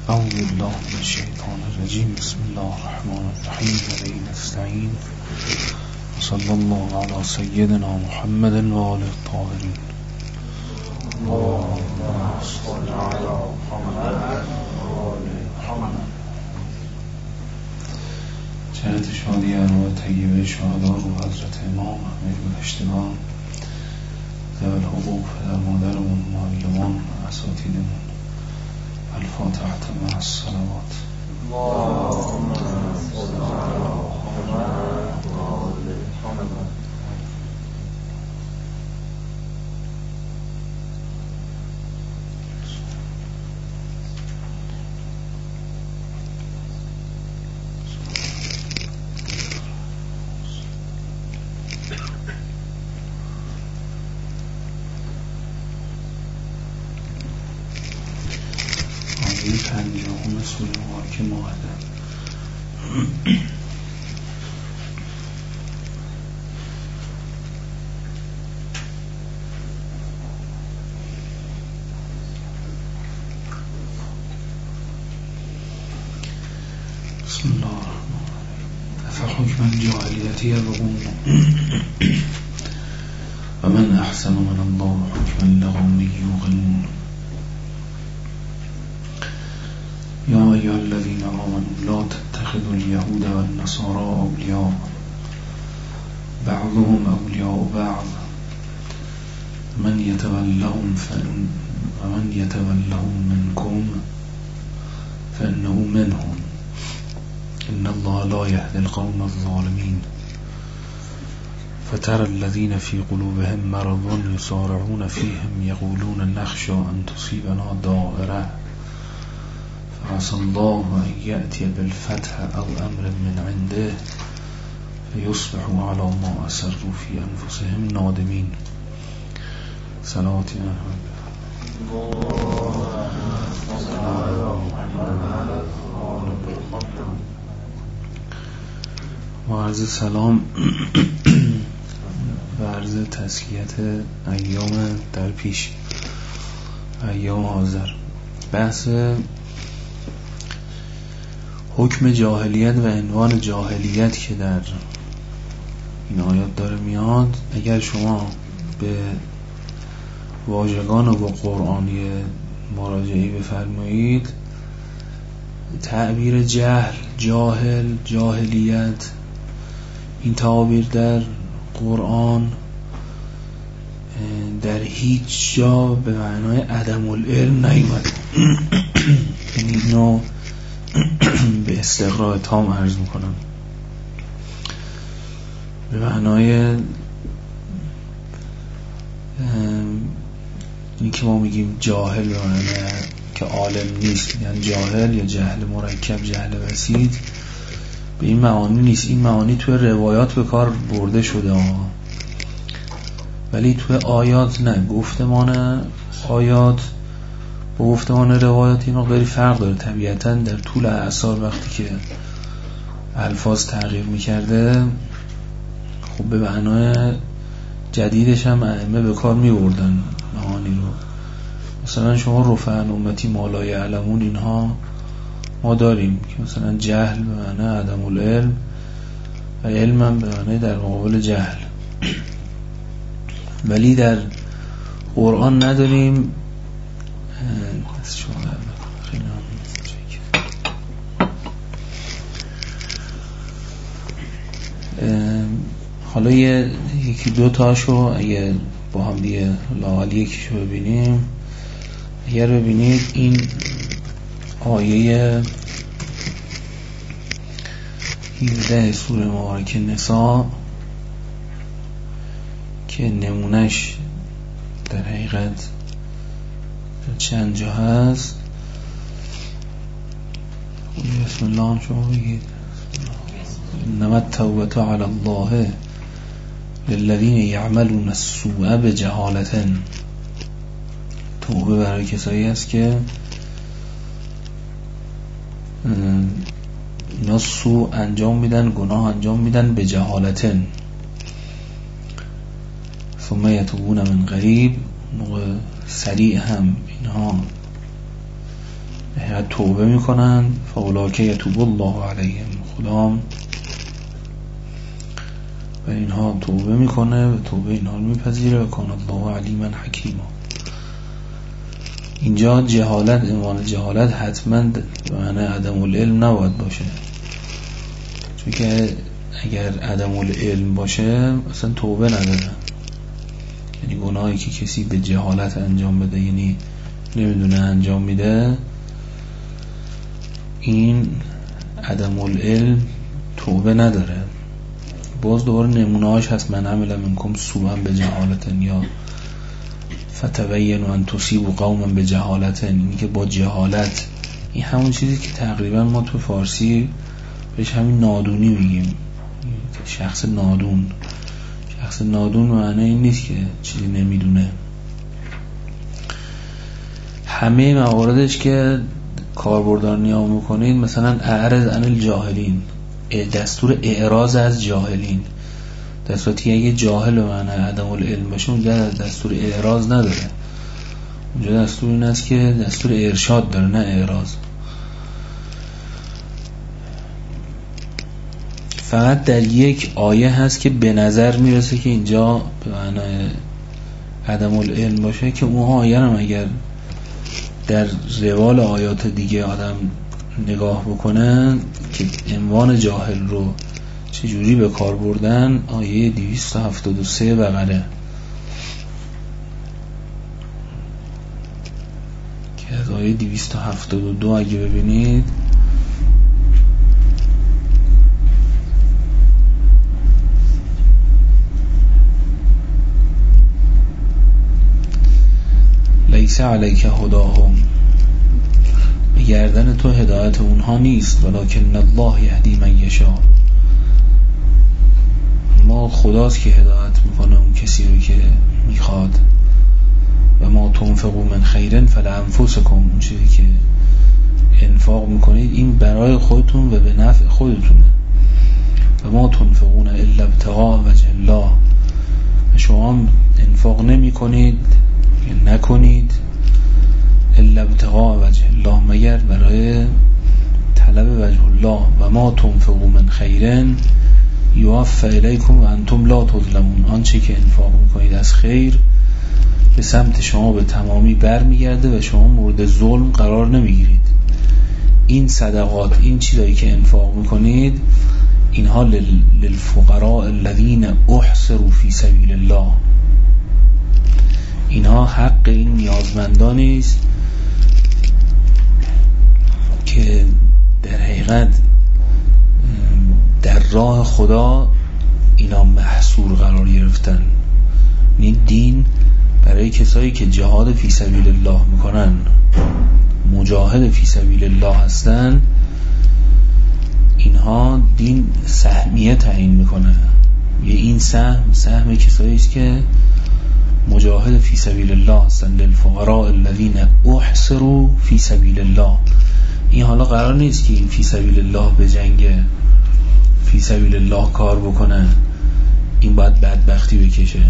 أعوذ بالله من الشيطان الرجيم. بسم الله الرحمن الرحيم. وبه نستعين. وصلى الله على سيدنا محمد وآله الطاهرين. اللهم صل على محمد وآل محمد. جهت شادی ارواح طیبه شهدا رو حضرت امام امیر بهشتگان ذوی الحقوق، پدر مادرمون، معلمان، اساتیدمون. الفاتحة مع الصلوات. اللهم صل على محمد وآل محمد. آیه 50 سوره مبارکه مائده. بسم الله الرحمن الرحیم. افحکم الجاهلیة یبغون و من احسن من الله حکما لقوم یوقنون. یا ایها الذین آمنوا لا تتخذوا اليهود والنصارى اولیاء بعضهم اولیاء بعض من یتولهم منکم فانه منهم ان الله لا يهدي القوم الظالمين. فترى الذين في قلوبهم مرض يسارعون فيهم يقولون نخشى أن تصيبنا دائرة فعسى الله أن يأتي بالفتح أو أمر من عنده فيصبحوا على ما أسروا في أنفسهم نادمين. صلوات و عرض سلام و عرض تسلیت ایام در پیش، ایام حاضر. بحث حکم جاهلیت و عنوان جاهلیت که در این آیات داره میاد، اگر شما به واژگان و قرآنی مراجعه بفرمایید، تعبیر جهل، جاهل، جاهلیت، این تعابیر در قرآن در هیچ جا به معنای عدم العلم نیومده. یعنی اینو به استقراء تام عرض میکنم، به معنای اینی که ما میگیم جاهل به معنای که عالم نیست، یعنی جاهل یا جهل مرکب، جهل بسیط، به این معانی نیست. این معانی توی روایات به کار برده شده ولی توی آیات نه. گفتمان آیات با گفتمان روایات این مقداری فرق داره. طبیعتاً در طول اعصار وقتی که الفاظ تغییر میکرده، خب به معنای جدیدش هم ائمه به کار میبردن معانی رو. مثلا شما رفعن امتی ما یعلمون، اینها ما داریم که مثلا جهل به معنی عدم العلم و علم هم به معنی در مقابل جهل، ولی در قرآن نداریم. حالا یکی دو تاشو اگه با هم دیگه لااقل یکیشو ببینیم. اگر ببینید این آیه 17 سوره مبارکه نساء که نمونش در حقیقت چند جا هست. بسم الله شما بگید. انما التوبة على الله للذین یعملون السوء بجهالة. توبه برای کسایی است که اینا سوء انجام میدن، گناه انجام میدن به جهالتن، ثم یتوبون من قریب، موقع سریع هم اینها بعد توبه میکنن فاولاک یتوب الله علیهم، خدا و اینها توبه میکنه و توبه اینها رو میپذیره و کان الله علیما حکیما. اینجا جهالت، عنوان جهالت حتما به معنی عدم العلم نباید باشه، چون که اگر عدم العلم باشه اصلا توبه نداره. یعنی گناهی که کسی به جهالت انجام بده، یعنی نمیدونه انجام میده، این عدم العلم توبه نداره. باز دوباره نمونه‌اش هست، من عمل منکم سوءا بجهالت یا فتبینوا ان تصیبوا قوما بجهالت، این که با جهالت، این همون چیزی که تقریبا ما تو فارسی بهش همین نادونی میگیم، شخص نادون. شخص نادون معنی این نیست که چیزی نمیدونه. همه مواردش که کاربردار نیام میکنید، مثلا اعرض عن الجاهلین، دستور اعراض از جاهلین، در صورتی که اگه جاهل به معنی عدم العلم باشه اونجا دستور اعراض نداره، اونجا دستور این است که دستور ارشاد داره، نه اعراض. فقط در یک آیه هست که به نظر میرسه که اینجا به معنی عدم العلم باشه، که اون آیه هم اگر در روال آیات دیگه آدم نگاه بکنن که عنوان جاهل رو چجوری به کار بردن، آیه 273 بقره که از آیه 272 اگه ببینید لیس علیک هداهم، به گردن تو هدایت اونها نیست، ولکن الله یهدی من یشاء، ما خداست که هدایت میکنه اون کسی رو که میخواد. و ما تنفقوا من خیر فلانفسکم، اون چیزی که انفاق میکنید این برای خودتون و به نفع خودتونه. و ما تنفقون الا ابتغاء وجه الله، شما انفاق نمی کنید یا نکنید الا ابتغاء وجه الله، مگر برای طلب وجه الله. و ما تنفقوا من خیر یوفی الیکم و انتم لا تظلمون، آنچه که انفاق میکنید از خیر به سمت شما به تمامی بر میگرده و شما مورد ظلم قرار نمیگیرید. این صدقات، این چیزایی که انفاق میکنید، اینها للفقراء الذین احصروا فی سبیل الله، اینها حق این نیازمندانی است که در حقیقت در راه خدا اینا محصور قرار گرفتن. این دین برای کسایی که جهاد فی سبیل الله میکنن، مجاهد فی سبیل الله هستن، اینها دین سهمیه تعیین میکنه. یه این سهم کسایی است که مجاهد فی سبیل الله هستن، للفقراء الذین احصروا فی سبیل الله. این حالا قرار نیست که این فی سبیل الله به جنگ فی سبیل الله کار بکنه، این باید بدبختی بکشه،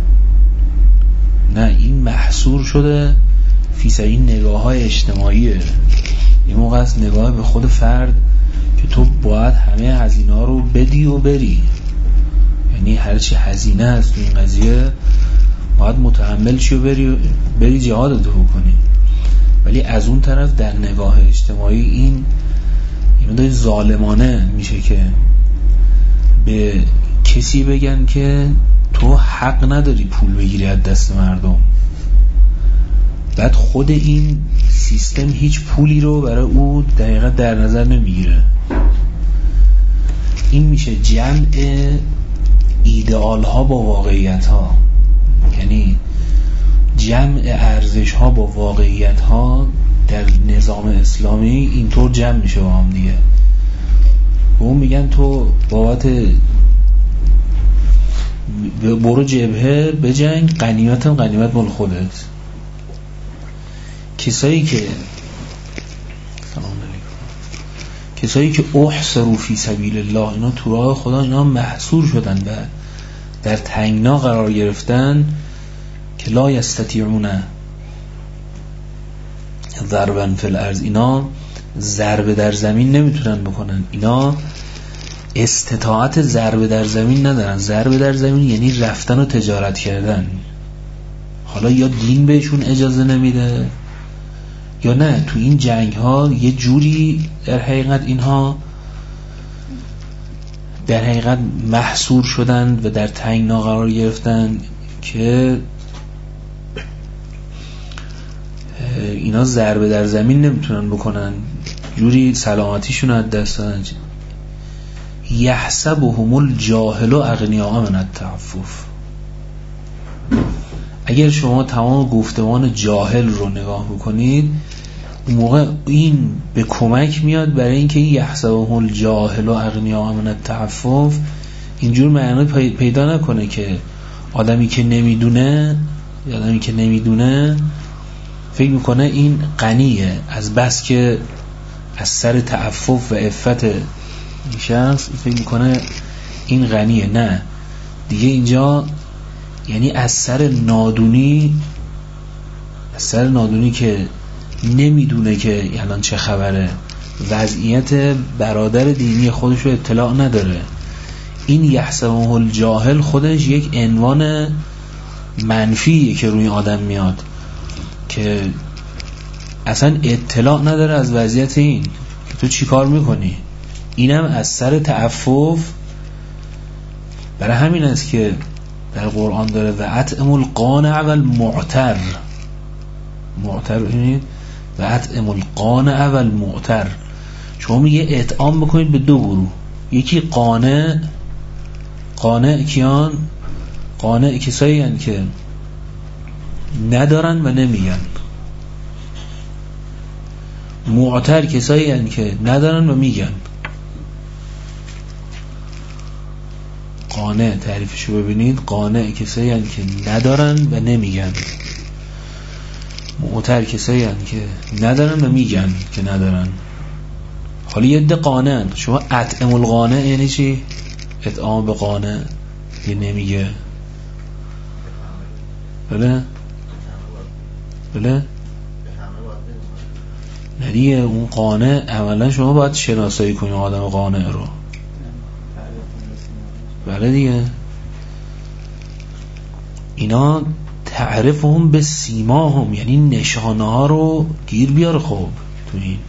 نه، این محصور شده فی سبیل نگاه های اجتماعیه. این موقع است نگاه به خود فرد که تو باید همه هزینه ها رو بدی و بری، یعنی هرچی هزینه هست تو این قضیه باید متحمل شی و بری جهادتو بکنی. ولی از اون طرف در نگاه اجتماعی این مدای ظالمانه میشه که به کسی بگن که تو حق نداری پول بگیری از دست مردم، بعد خود این سیستم هیچ پولی رو برای او دقیقا در نظر نمیگیره. این میشه جمع ایدئال ها با واقعیت ها، یعنی جمع ارزش ها با واقعیت ها در نظام اسلامی اینطور جمع میشه با هم دیگه. و اون میگن تو بابت برو جبهه بجنگ، غنیمت مال خودت. کسایی که احصروا فی سبیل الله، اینا تو راه خدا اینا محصور شدن و در تنگنا قرار گرفتن که لا یستطیعون ضربن فی الارض، اینا ضربه در زمین نمیتونن بکنن، اینا استطاعت ضربه در زمین ندارن. ضربه در زمین یعنی رفتن و تجارت کردن. حالا یا دین بهشون اجازه نمیده یا نه، تو این جنگ ها یه جوری در حقیقت اینها در حقیقت محصور شدن و در تنگنا قرار گرفتن که اینا ضربه در زمین نمیتونن بکنن، جوری سلامتیشون از دست دادن. یحسبهم الجاهل اغنیاء من التعفف. اگر شما تمام گفتمان جاهل رو نگاه بکنید، اون موقع این به کمک میاد برای اینکه یحسبهم الجاهل اغنیاء من التعفف اینجور معنی پیدا نکنه که آدمی که نمیدونه فکر میکنه این غنیه، از بس که از سر تعفف و عفت این شخص فکر میکنه این غنیه. نه دیگه، اینجا یعنی از سر نادونی که نمیدونه که الان چه خبره، وضعیت برادر دینی خودش رو اطلاع نداره. این یحسبه الجاهل خودش یک عنوان منفیه که روی آدم میاد که اصلا اطلاع نداره از وضعیت این که تو چی کار میکنی. اینم از سر تعفف. برای همین است که در قرآن داره و اطعموا القانع والمعتر. معتر ببینید، و اطعموا القانع والمعتر. شما میگه اطعام بکنید به دو گروه، یکی قانع کیان؟ قانع کسایی هستند که ندارن و نمیگن. معتر کسایی هستند که ندارن و میگن. قانع تعریفشو ببینید، قانع کسایی هستند که ندارن و نمیگن. معتر کسایی هستند که ندارن و میگن که ندارن. حالا یه عده قانعن. شما اطعم القانع یعنی چی؟ اطعام به قانع یه نمیگه. بله نه دیگه، اون قانع اولا شما باید شناسایی کنی آدم قانع رو. بله دیگه، اینا تعرفهم به سیماهم، یعنی نشانه ها رو گیر بیاره. خب تو این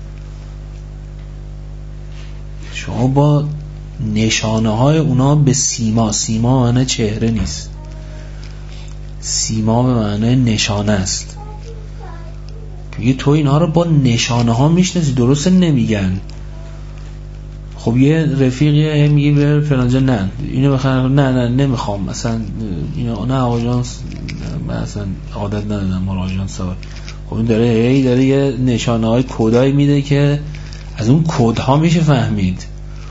شما با نشانه های اونا به سیما معنی چهره نیست، سیما به معنی نشانه است. که تو اینها رو با نشانه ها میشناسی، درست نمیگن. خب یه رفیقی میگه بره فلانجا، نه اینو بخرم، نه نمیخوام، مثلا اینو نه آژانس، من اصلا عادت ندارم ما آژانس ها. خب این داره یه نشانه های کدایی میده که از اون کدها میشه فهمید.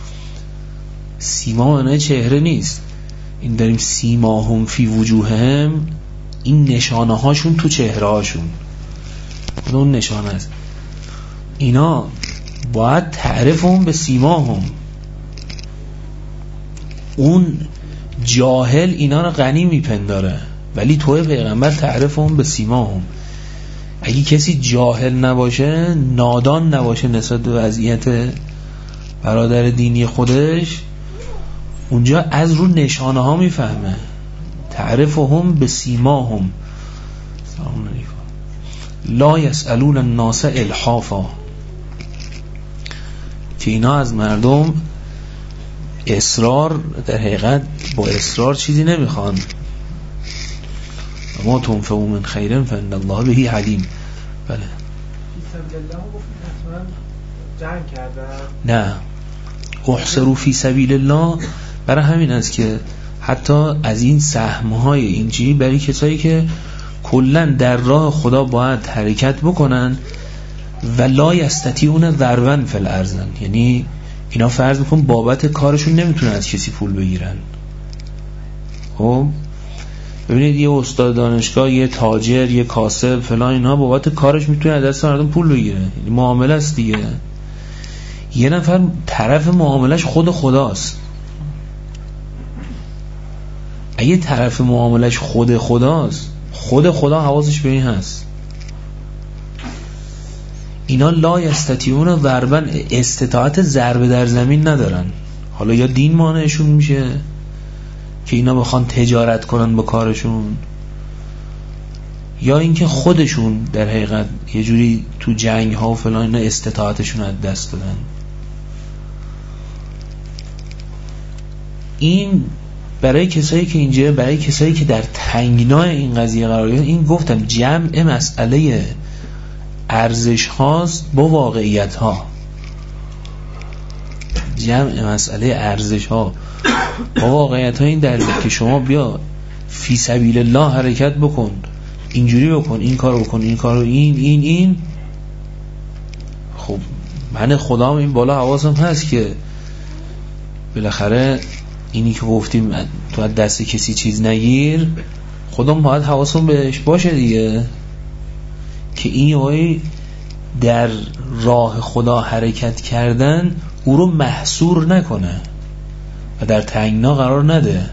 سیما معنی چهره نیست. این داریم سیماهم فی وجوههم، این نشانه هاشون تو چهره هاشون، اون نشانه است. اینا باید تعرفهم به سیماهم. اون جاهل اینا رو غنی میپنداره، ولی توی پیغمبر تعرفهم به سیماهم. اگه کسی جاهل نباشه، نادان نباشه نسبت به وضعیت برادر دینی خودش، اونجا از رو نشانه ها میفهمه. تعرفهم به سیماهم. سلام علیکم. لا یسألون الناس الحافا، که اینا از مردم اصرار، در حقیقت با اصرار چیزی نمیخوان. ما تنفقوا من خیر فإن الله به علیم. بله جنگ کردن؟ نه، احصروا فی سبیل الله. برای همین است که حتی از این سهم‌های اینجوری برای کسایی که کلن در راه خدا باید حرکت بکنن و لا یستطیعون ضربا فی الارض، یعنی اینا فرض بکن بابت کارشون نمیتونن از کسی پول بگیرن. خب ببینید یه استاد دانشگاه، یه تاجر، یه کاسب فلان، اینا بابت کارش میتونه از دست مردم پول بگیره، یعنی معامله است دیگه. یه نفر طرف معاملش خود خداست. اگه طرف معاملش خود خداست، خود خدا حواسش به این هست. اینا لا یستطیعون ضربا، استطاعت ضربه در زمین ندارن. حالا یا دین مانعشون میشه که اینا بخوان تجارت کنن با کارشون، یا اینکه خودشون در حقیقت یه جوری تو جنگ ها و فلان اینا استطاعتشون از دست دادن. این برای کسایی که اینجا، برای کسایی که در تنگنای این قضیه قرار گرفتن، این گفتم جمع مسئله ارزش هاست با واقعیت ها، جمع مسئله ارزش ها با واقعیت ها. این دلیل که شما بیا فی سبیل الله حرکت بکن، اینجوری بکن، این کارو بکن، این کارو، این خب من خدام این بالا حواسم هست که بالاخره اینی که گفتیم تو از دست کسی چیز نگیر، خودم باید حواسم بهش باشه دیگه، که این یهویی در راه خدا حرکت کردن او رو محصور نکنه و در تنگنا قرار نده.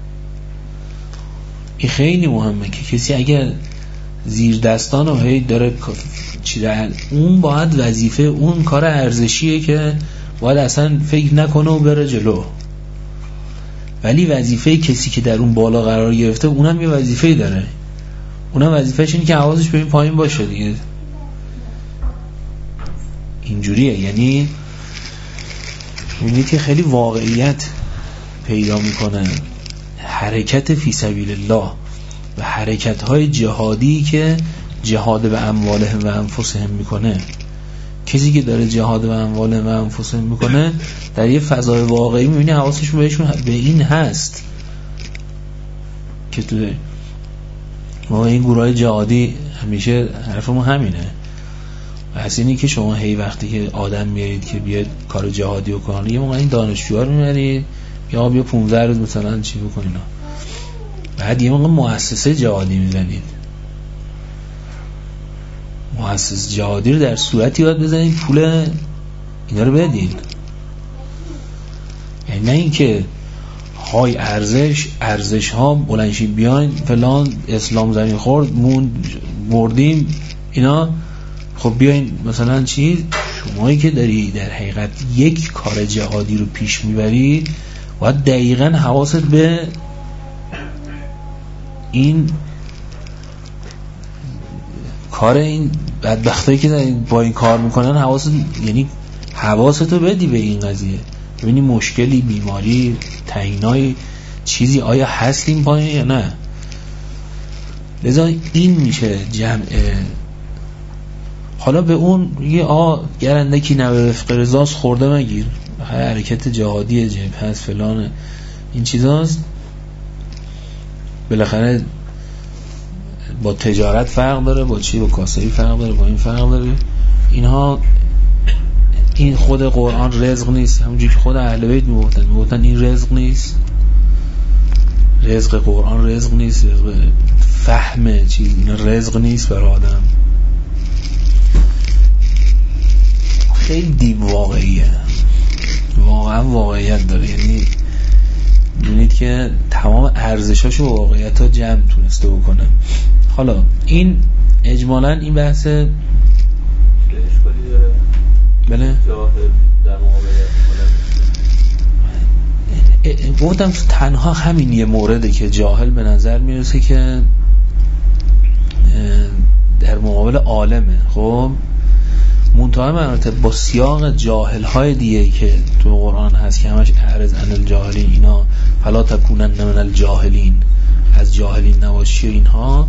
این خیلی مهمه که کسی اگر زیر دستان و هی داره اون باید وظیفه، اون کار ارزشیه که باید اصلا فکر نکنه و بره جلو. ولی وظیفه کسی که در اون بالا قرار گرفته اونم یه وظیفه‌ای داره، اونم وظیفه‌ش اینه که حواسش به این پایین باشه دیگه. اینجوریه، یعنی اونی که خیلی واقعیت پیدا میکنه حرکت فی سبیل الله و حرکت‌های جهادی که جهاد به اموالهم و انفسهم میکنه. کسی که داره جهاد به اموالهم و انفسهم میکنه در یه فضای واقعی میبینی حواسش بهشون به این هست که تو ما این گروه جهادی همیشه حرفمون همینه. پس اینی که شما هی وقتی که آدم میارید که بیاد کار جهادی رو کنه، یه موقع این دانشجوها رو میارید یا بیا 15 روز مثلا چی بکنینا، بعد یه موقع مؤسسه جهادی میزنید. مؤسسه جهادی رو در صورتی یاد بزنید پول اینا رو بدین، یعنی نه اینکه های ارزش ها بلنشی بیاین فلان اسلام زمین خورد مردیم اینا. خب بیاین مثلا چی، شمایی که داری در حقیقت یک کار جهادی رو پیش میبری باید دقیقاً حواست به این کار این بدبختایی که با این کار میکنن حواستو بدی به این قضیه، ببینی مشکلی، بیماری، تنگنای چیزی آیا هست این پایین یا نه. لذا این میشه جمع. حالا به اون یه گرندکی نوه وفق رضاست خورده مگیر، حرکت جهادی جبهه هست فلان این چیزاست، بالاخره با تجارت فرق داره، با چی، با کاسبی فرق داره، با این فرق داره. اینها این خود قرآن رزق نیست، همونجوری که خود اهل بیت میگفتن این رزق نیست، رزق قرآن رزق نیست، رزق فهم چیز این رزق نیست برای آدم. خیلی واقعیه، واقعا واقعیت داره، یعنی می‌بینید که تمام ارزشاشو واقعیت ها جمع تونسته بکنه. حالا این اجمالاً این بحث اشکالی داره. بله در گفتم تنها همین یه مورده که جاهل به نظر میرسه که در مقابل عالمه. خب منتها مراتب با سیاق جاهل های دیگه که تو قرآن هست که همش اعرض عن الجاهلین، اینا فلا تکونن من الجاهلین، از جاهلین نباشی، اینها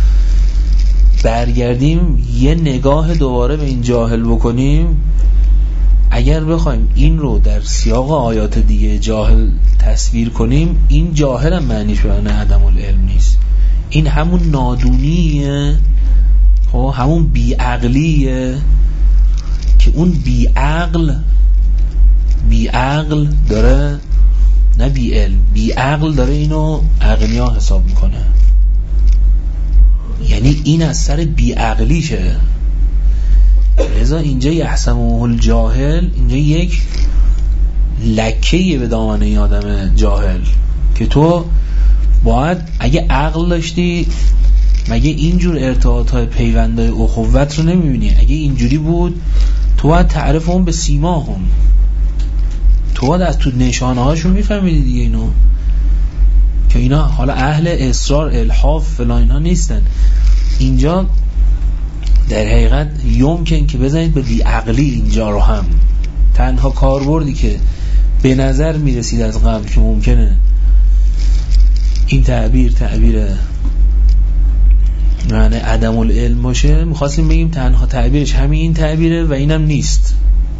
برگردیم یه نگاه دوباره به این جاهل بکنیم. اگر بخوایم این رو در سیاق آیات دیگه جاهل تصویر کنیم، این جاهل هم معنیش به عدم العلم نیست، این همون نادونیه، خب همون بیعقلیه که اون بیعقل داره، نه بیعلم، بیعقل داره اینو اغنیا حساب میکنه، یعنی این از سر بیعقلیشه. لذا اینجا یحسبه الجاهل، اینجا یک لکه‌ایه به دامنه این آدم جاهل که تو باید اگه عقل داشتی مگه اینجور ارتباطات پیوندهای اخوت رو نمیبینی؟ اگه اینجوری بود تو باید تعرف هم به سیما هم، تو باید از تو نشانه هاشون میفهمیدی دیگه اینو، که اینا حالا اهل اصرار الحاف فلان اینا نیستن. اینجا در حقیقت یمکن که بزنید به بیعقلی اینجا رو هم. تنها کاربردی که به نظر میرسید از قبل که ممکنه این تعبیر معنی عدم العلم باشه، میخواستیم بگیم تنها تعبیرش همین این تعبیره و اینم نیست،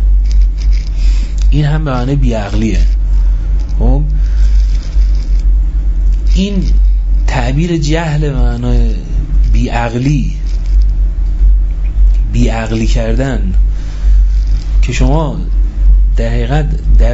این هم به معنی بیعقلیه. خب این تعبیر جهل معنی بیعقلی کردن که شما در حقیقت در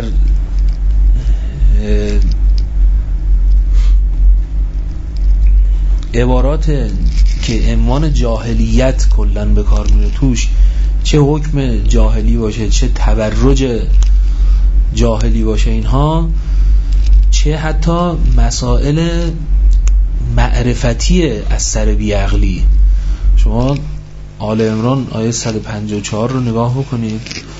عبارات که عنوان جاهلیت کلن به کار میره توش، چه حکم جاهلی باشه، چه تبرج جاهلی باشه اینها، چه حتی مسائل معرفتی از سر بیعقلی. شما آل عمران آیه 154 رو نگاه بکنید.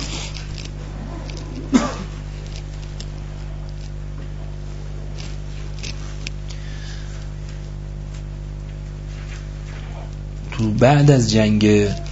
تو بعد از جنگ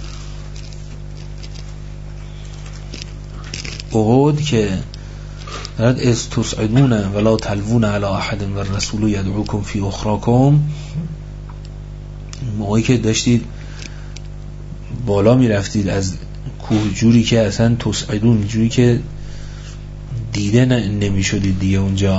احد که رد استسعدون ولا تلوون علی احد و الرسول یدعوکم فی اخراکم، موقعی که داشتید بالا می رفتید از کوه جوری که اصلا تسعدون، جوری که دیده نمی شدید دیگه اونجا،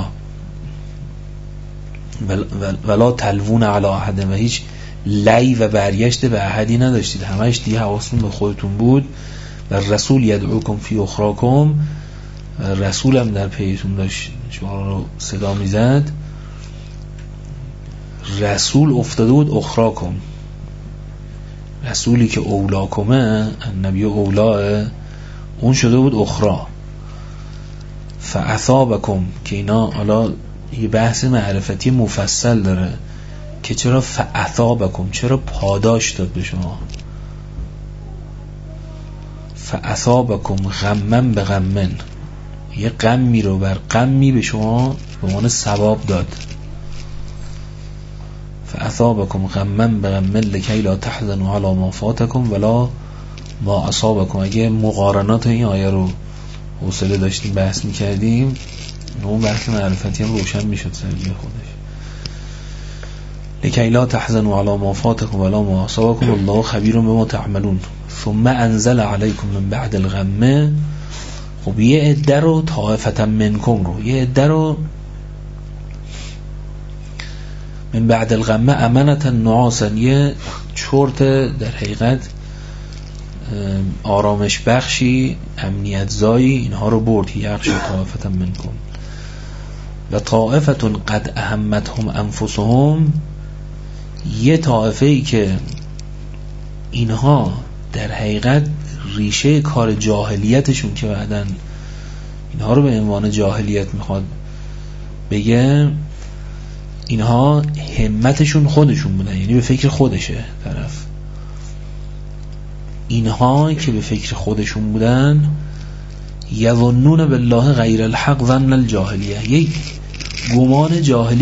ولا تلوون علی احد، و هیچ لی و برگشت به احدی نداشتید، همش دیگه حواستون به خودتون بود. و رسول یدعوکم فی اخراکم، رسول هم در پیتون داشت شما رو صدا میزد. رسول افتاده بود اخراکم، رسولی که اولاکمه، النبی اولاه، اون شده بود اخرا. فاثابکم، که اینا حالا یه بحث معرفتی مفصل داره که چرا فاثابکم، چرا پاداش داد به شما. فاثابکم غمن به غمن، یه غمی رو بر غمی به شما به عنوان ثواب داد. فاثابکم غمن به غمن لکی لا تحزنوا علی ما فاتکم ولا ما اصابکم. اگه مقارنات این آیه رو حوصله داشتیم بحث میکردیم، اون بحث معرفتی هم روشن میشد سرگی خودش. لکی لا تحزنوا علی ما فاتکم ولا ما اصابکم الله خبیر بما تعملون ثم انزل علیکم من بعد الغمه. خب یه عده رو طائفة منکم رو، یه عده رو من بعد الغمه امنة نعاسا، یه چرت در حقیقت آرامش بخشی، امنیت زایی، اینها رو برد. یخشى طائفة منکم و طائفة قد اهمتهم انفسهم، یه طائفه ای که اینها در حقیقت ریشه کار جاهلیتشون که بعدن اینها رو به عنوان جاهلیت میخواد بگه، اینها همتشون خودشون بودن، یعنی به فکر خودشه طرف. اینها که به فکر خودشون بودن، یظنون بالله غیر الحق ظن الجاهلیه، یک گمان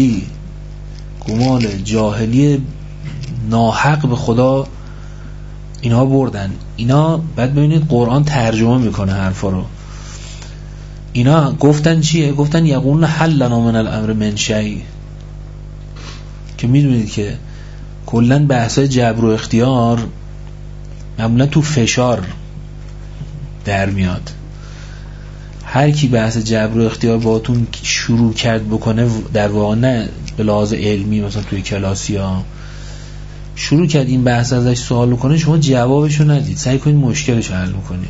جاهلی ناحق به خدا اینها بردن. اینا بعد ببینید قرآن ترجمه میکنه حرفا رو. اینا گفتن چیه؟ گفتن یقولون حل لنا من الامر من شیء، که میدونید که کلن بحثای جبر و اختیار معمولا تو فشار در میاد. هر کی بحث جبر و اختیار باهاتون شروع کرد بکنه، در واقع نه به لحاظ علمی مثلا توی کلاسی ها شروع کرد این بحث ازش سوال کنه، شما جوابشو ندید، سعی کنید مشکلش حل کنید.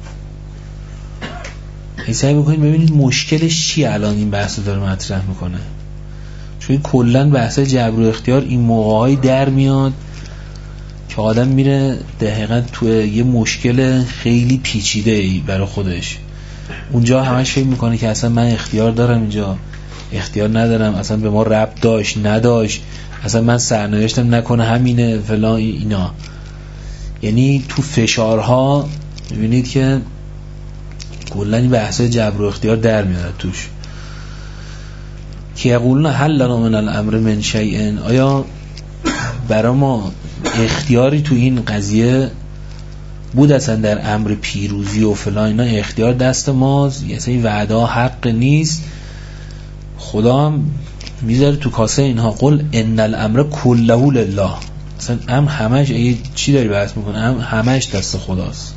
سعی بکنید ببینید مشکلش چیه الان این بحث داره مطرح میکنه. چون کلن بحث جبر و اختیار این موقعی در میاد که آدم میره در حقیقت توی یه مشکل خیلی پیچیده ای برای خودش. اونجا همش فکر میکنه که اصلا من اختیار دارم اینجا اختیار ندارم، اصلا به ما ربط داشت نداشت، اصلا من سرنوشتم نکنه همینه فلان اینا. یعنی تو فشارها میبینید که کلا این بحث جبر و اختیار در میاد توش. که یقولون هل لنا من الامر من شیء، آیا برای ما اختیاری تو این قضیه بود اصلا در امر پیروزی و فلان اینا؟ اختیار دست ماست، یه سری وعده ها حق نیست. خدا هم میذاره تو کاسه اینها قل ان الامر کله لله، اصلا همش چی داری بحث میکنه؟ همش دست خداست.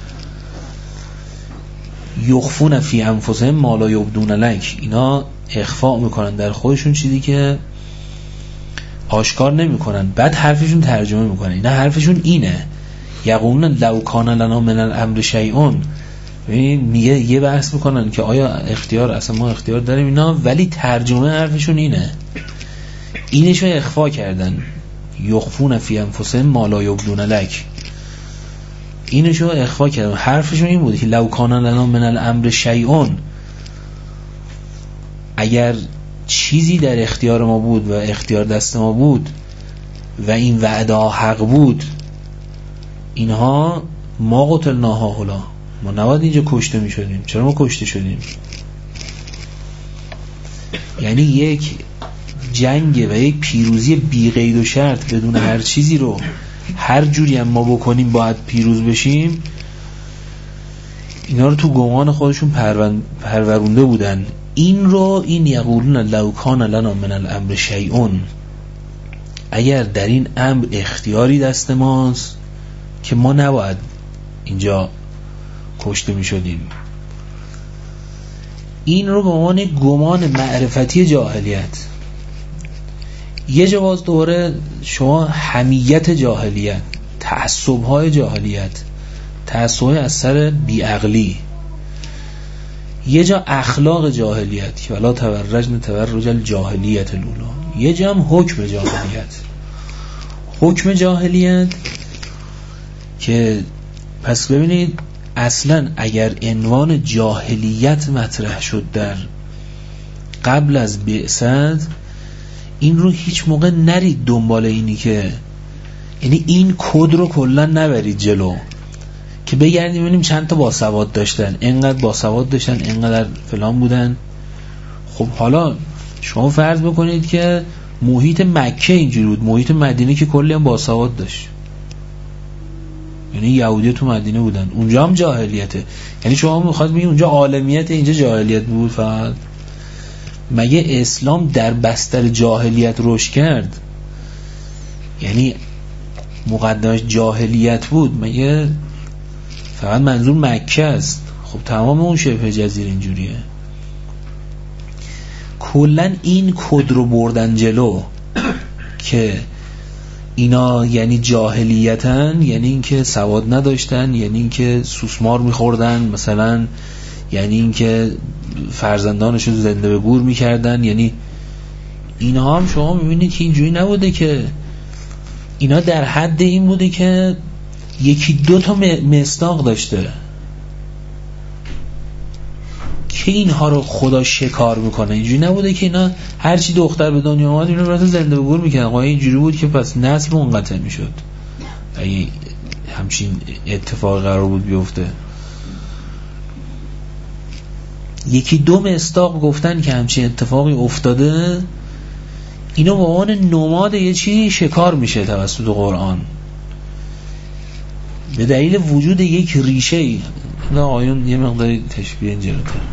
یخفون فی انفسهم ما لا یبدون لک، اینا اخفاء میکنن در خودشون چیزی که آشکار نمیکنن، بعد حرفشون ترجمه میکنن. اینا حرفشون اینه یقولون لو کان لنا من الامر شیء، میگه یه بحث میکنن که آیا اختیار، اصلا ما اختیار داریم اینا، ولی ترجمه حرفشون اینشو اخفا کردن. یخفون فی انفسهم ما لا یبدون لک، اینشو اخفا کردن. حرفشون این بود که لو کان لنا من الامر شیء، اگر چیزی در اختیار ما بود و اختیار دست ما بود و این وعده حق بود، اینها ما قتلناها هلا، ما نباید اینجا کشته می شدیم. چرا ما کشته شدیم؟ یعنی یک جنگ و یک پیروزی بی قید و شرط بدون هر چیزی رو هر جوری هم ما بکنیم باید پیروز بشیم. اینا رو تو گمان خودشون پرورونده بودن. این یقولون لو کان لنا من الامر شیء، اگر در این امر اختیاری دست ماست که ما نباید اینجا کشته می شدیم. این رو به عنوان گمان معرفتی جاهلیت. یه جواز دوره شما حمیت جاهلیت، تعصب‌های جاهلیت، تعصب‌های از سر بیعقلی. یه جا اخلاق جاهلیت که ولا تبرجن تبرج الجاهلیت الاولی. یه جا هم حکم جاهلیت. حکم جاهلیت که پس ببینید اصلا اگر عنوان جاهلیت مطرح شد در قبل از بعثت، این رو هیچ موقع نرید دنبال اینی که یعنی این کد رو کلا نبرید جلو که بگردیم ببینیم چند تا باسواد داشتن، اینقدر باسواد داشتن، اینقدر فلان بودن. خب حالا شما فرض بکنید که محیط مکه اینجوری بود، محیط مدینه که کلی هم باسواد داشت، یعنی یهودی تو مدینه بودن، اونجا هم جاهلیته. یعنی شما میخواد بگید اونجا عالمیت اینجا جاهلیت بود فقط؟ مگه اسلام در بستر جاهلیت رشد کرد؟ یعنی مقدمش جاهلیت بود؟ مگه فقط منظور مکه است؟ خب تمام اون شبه جزیره اینجوریه. کلن این کد رو بردن جلو که اینا یعنی جاهلیتن، یعنی اینکه سواد نداشتن، یعنی اینکه سوسمار میخوردن مثلا، یعنی اینکه فرزندانشو زنده به گور میکردن. یعنی اینا هم شما میبینید که اینجوری نبوده، که اینا در حد این بوده که یکی دو تا مصداق داشته که اینها رو خدا شکار میکنه. اینجوری نبوده که اینا هرچی دختر به دنیا اومد اینا رو زنده به گور میکنن. خب اینجوری بود که پس نسل منقطع میشد اگه همچین اتفاق قرار بود بیفته. یکی دو مصداق گفتن که همچین اتفاقی افتاده، اینا به عنوان نماد یه چی شکار میشه توسط قرآن به دلیل وجود یک ریشه ای. نه آیون یه مقداری تشبیه اینجا رو کرد.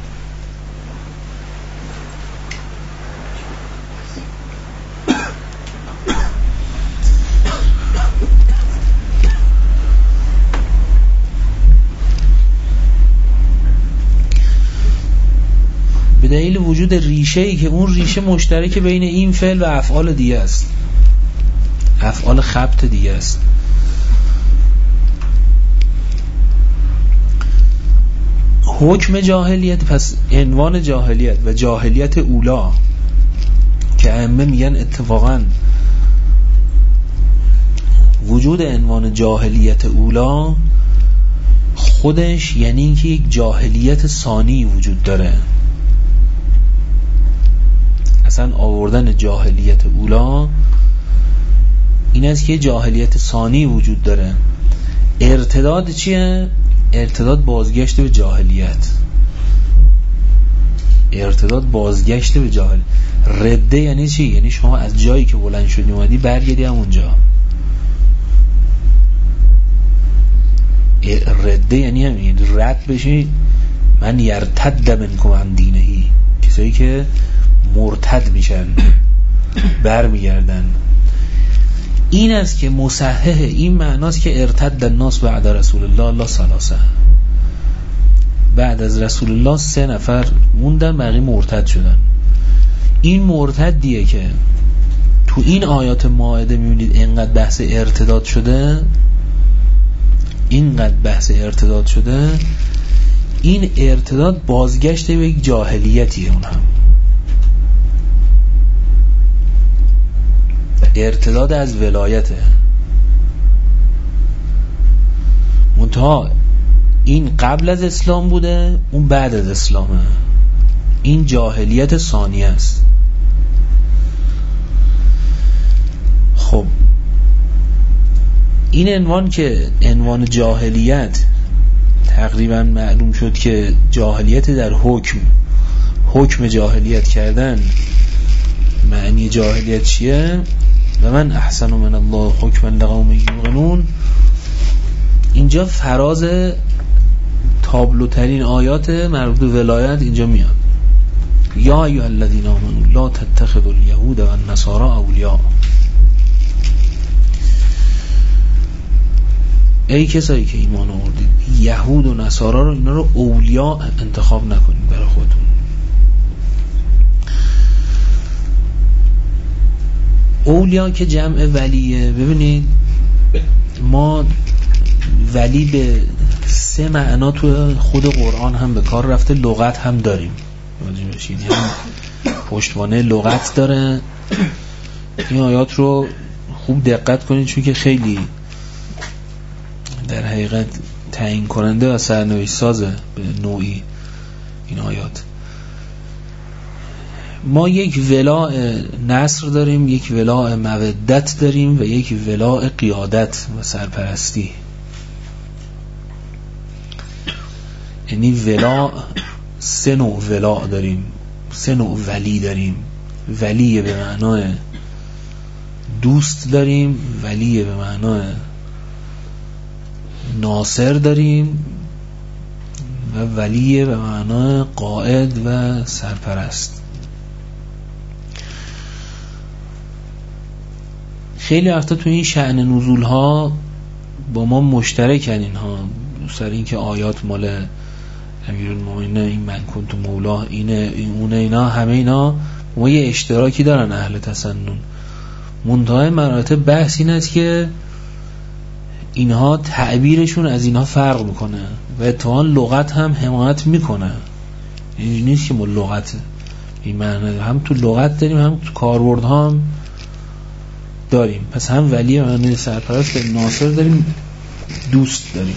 به دلیل وجود ریشه ای که اون ریشه مشترک بین این فعل و افعال دیگه است، افعال خبط دیگه است. حکم جاهلیت، پس عنوان جاهلیت و جاهلیت اولا که ائمه میگن اتفاقا وجود عنوان جاهلیت اولا خودش یعنی اینکه یک جاهلیت ثانی وجود داره. اصلا آوردن جاهلیت اولا این است که جاهلیت ثانی وجود داره. ارتداد چیه؟ ارتداد بازگشت به جاهلیت. ارتداد بازگشت به جاهلیت. رده یعنی چی؟ یعنی شما از جایی که بلند شدی اومدی برگردی همونجا. رده یعنی همین، رد بشی. من یرتد منکم عن دینهی، کسایی که مرتد میشن برمیگردن. این است که مصحح این معناست که ارتد الناس بعد رسول الله ثلاثه، بعد از رسول الله 3 نفر موندن، بقیه مرتد شدن. این مرتدیه که تو این آیات مائده میبینید اینقدر بحث ارتداد شده، اینقدر بحث ارتداد شده. این ارتداد بازگشت به یک جاهلیتیه. اون هم ارتداد از ولایته. منتها این قبل از اسلام بوده، اون بعد از اسلامه. این جاهلیت ثانیه است. خب این عنوان که عنوان جاهلیت تقریبا معلوم شد که جاهلیت در حکم جاهلیت کردن. معنی جاهلیت چیه؟ و من احسن من الله حکما لقوم یوقنون. اینجا فراز تابلوترین آیات مربوط به ولایت اینجا میاد. یا ایها الذین آمنوا لا تتخذوا اليهود والنصارى اولیاء. ای کسایی که ایمان آوردید، یهود و نصارا رو، اینا رو اولیاء انتخاب نکنید برای خودتون. اولیاء که جمع ولیه. ببینید ما ولی به 3 معنا تو خود قرآن هم به کار رفته، لغت هم داریم. یعنی هم پشتوانه لغت داره. این آیات رو خوب دقت کنید چون که خیلی در حقیقت تعیین کننده و سرنوشت سازه به نوعی این آیات. ما یک ولاء نصر داریم، یک ولاء مودت داریم و یک ولاء قیادت و سرپرستی. یعنی ولاء 3 نوع ولاء داریم، 3 نوع ولی داریم. ولی به معنای دوست داریم، ولی به معنای ناصر داریم و ولی به معنای قائد و سرپرست. خیلی وقتا تو این شأن نزول ها با ما مشترکن اینها، سر این که آیات مال امیرالمومنین، این من کنت مولا، اینه اونه، اینا همه اینا ما یه اشتراکی دارن اهل تسنن. منتهای مراتب بحث این است که اینها تعبیرشون از اینها فرق میکنه و اتفاقا لغت هم حمایت میکنه. این نیست که ما لغت این معنی هم تو لغت داریم، هم تو کاربرد هم داریم. پس هم ولی معنی سرپرست داریم، ناصر داریم، دوست داریم.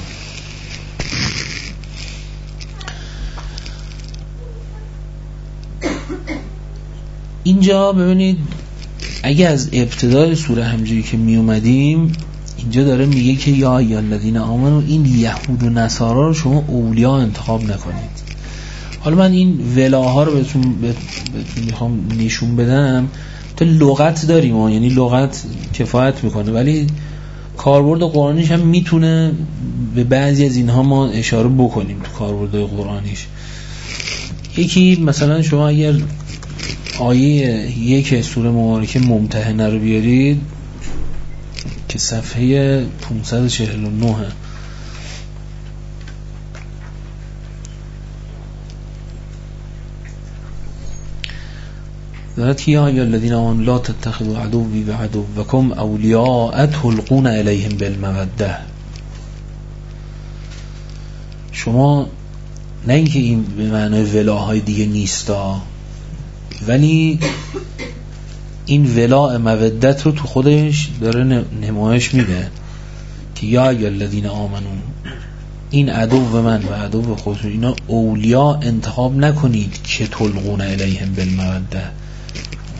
اینجا ببینید اگه از ابتدای سوره همجوری که می اومدیم، اینجا داره میگه که یا الذین آمنو، این یهود و نصارا رو شما اولیاء انتخاب نکنید. حالا من این ولاها رو بهتون میخوام نشون بدم. تو لغت داریم یعنی لغت کفایت میکنه، ولی کاربرد قرآنیش هم میتونه به بعضی از اینها ما اشاره بکنیم تو کاربرد قرآنیش. یکی مثلا شما اگر آیه 1 سوره مبارکه ممتحنه رو بیارید که صفحه 549 دارد که یا الذین آمنوا لا تتخذوا عدوی و عدوکم اولیاء تلقون الیهم بالموده. شما نه اینکه این به معنای ولاهای دیگه نیستا، ولی این ولاء مودت رو تو خودش داره نمایش میده که یا الذین آمنو، این عدو من و عدو خودتون، اینا اولیاء انتخاب نکنید که تلقون الیهم بالموده.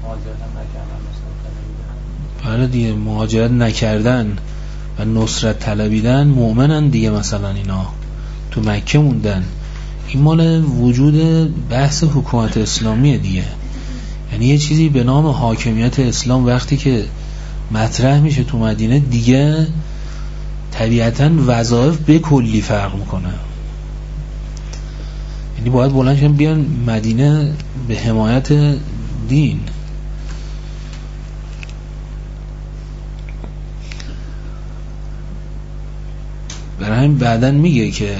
مهاجرت هم نکردن نصرت طلبیدن. بله دیگه، مهاجرت نکردن و نصرت طلبیدن مؤمنن دیگه. مثلا اینا تو مکه موندن، این مال وجود بحث حکومت اسلامیه دیگه. یعنی یه چیزی به نام حاکمیت اسلام وقتی که مطرح میشه تو مدینه دیگه، طبیعتاً وظایف به کلی فرق میکنه. یعنی باید بلند شدن بیان مدینه به حمایت دین. برای همین بعداً میگه که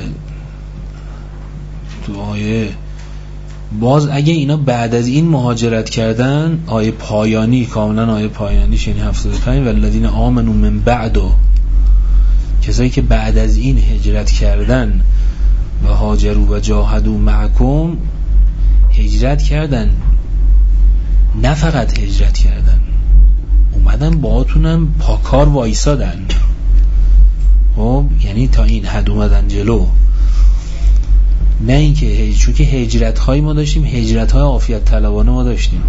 تو آیه باز اگه اینا بعد از این مهاجرت کردن، آیه پایانی، کاملا آیه پایانیش یعنی 75 والذین آمنوا من بعد، کسایی که بعد از این هجرت کردن و هاجروا و جاهدوا معکم، هجرت کردن، نه فقط هجرت کردن، اومدن باهاتونم پاکار وایسادن. خب یعنی تا این حد اومدن جلو. نه اینکه چون که هجرت هایی ما داشتیم، هجرت های عافیت طلبانه ما داشتیم،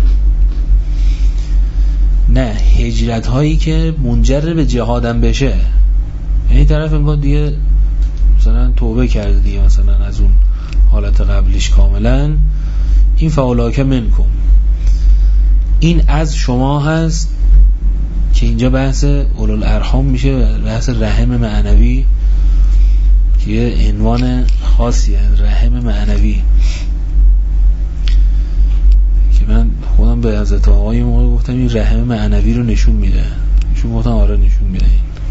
نه هجرت هایی که منجر به جهادم بشه. یعنی طرف انگار دیگه مثلا توبه کرده دیگه، مثلا از اون حالت قبلیش کاملا، این فاولاک منکم، این از شما هست که اینجا بحث اولوالارحام میشه، بحث رحم معنوی که یه عنوان خاصیه، رحم معنوی، که من خودم به حضرت آقای موقع گفتم این رحم معنوی رو نشون میده، چون گفتم آره نشون میده.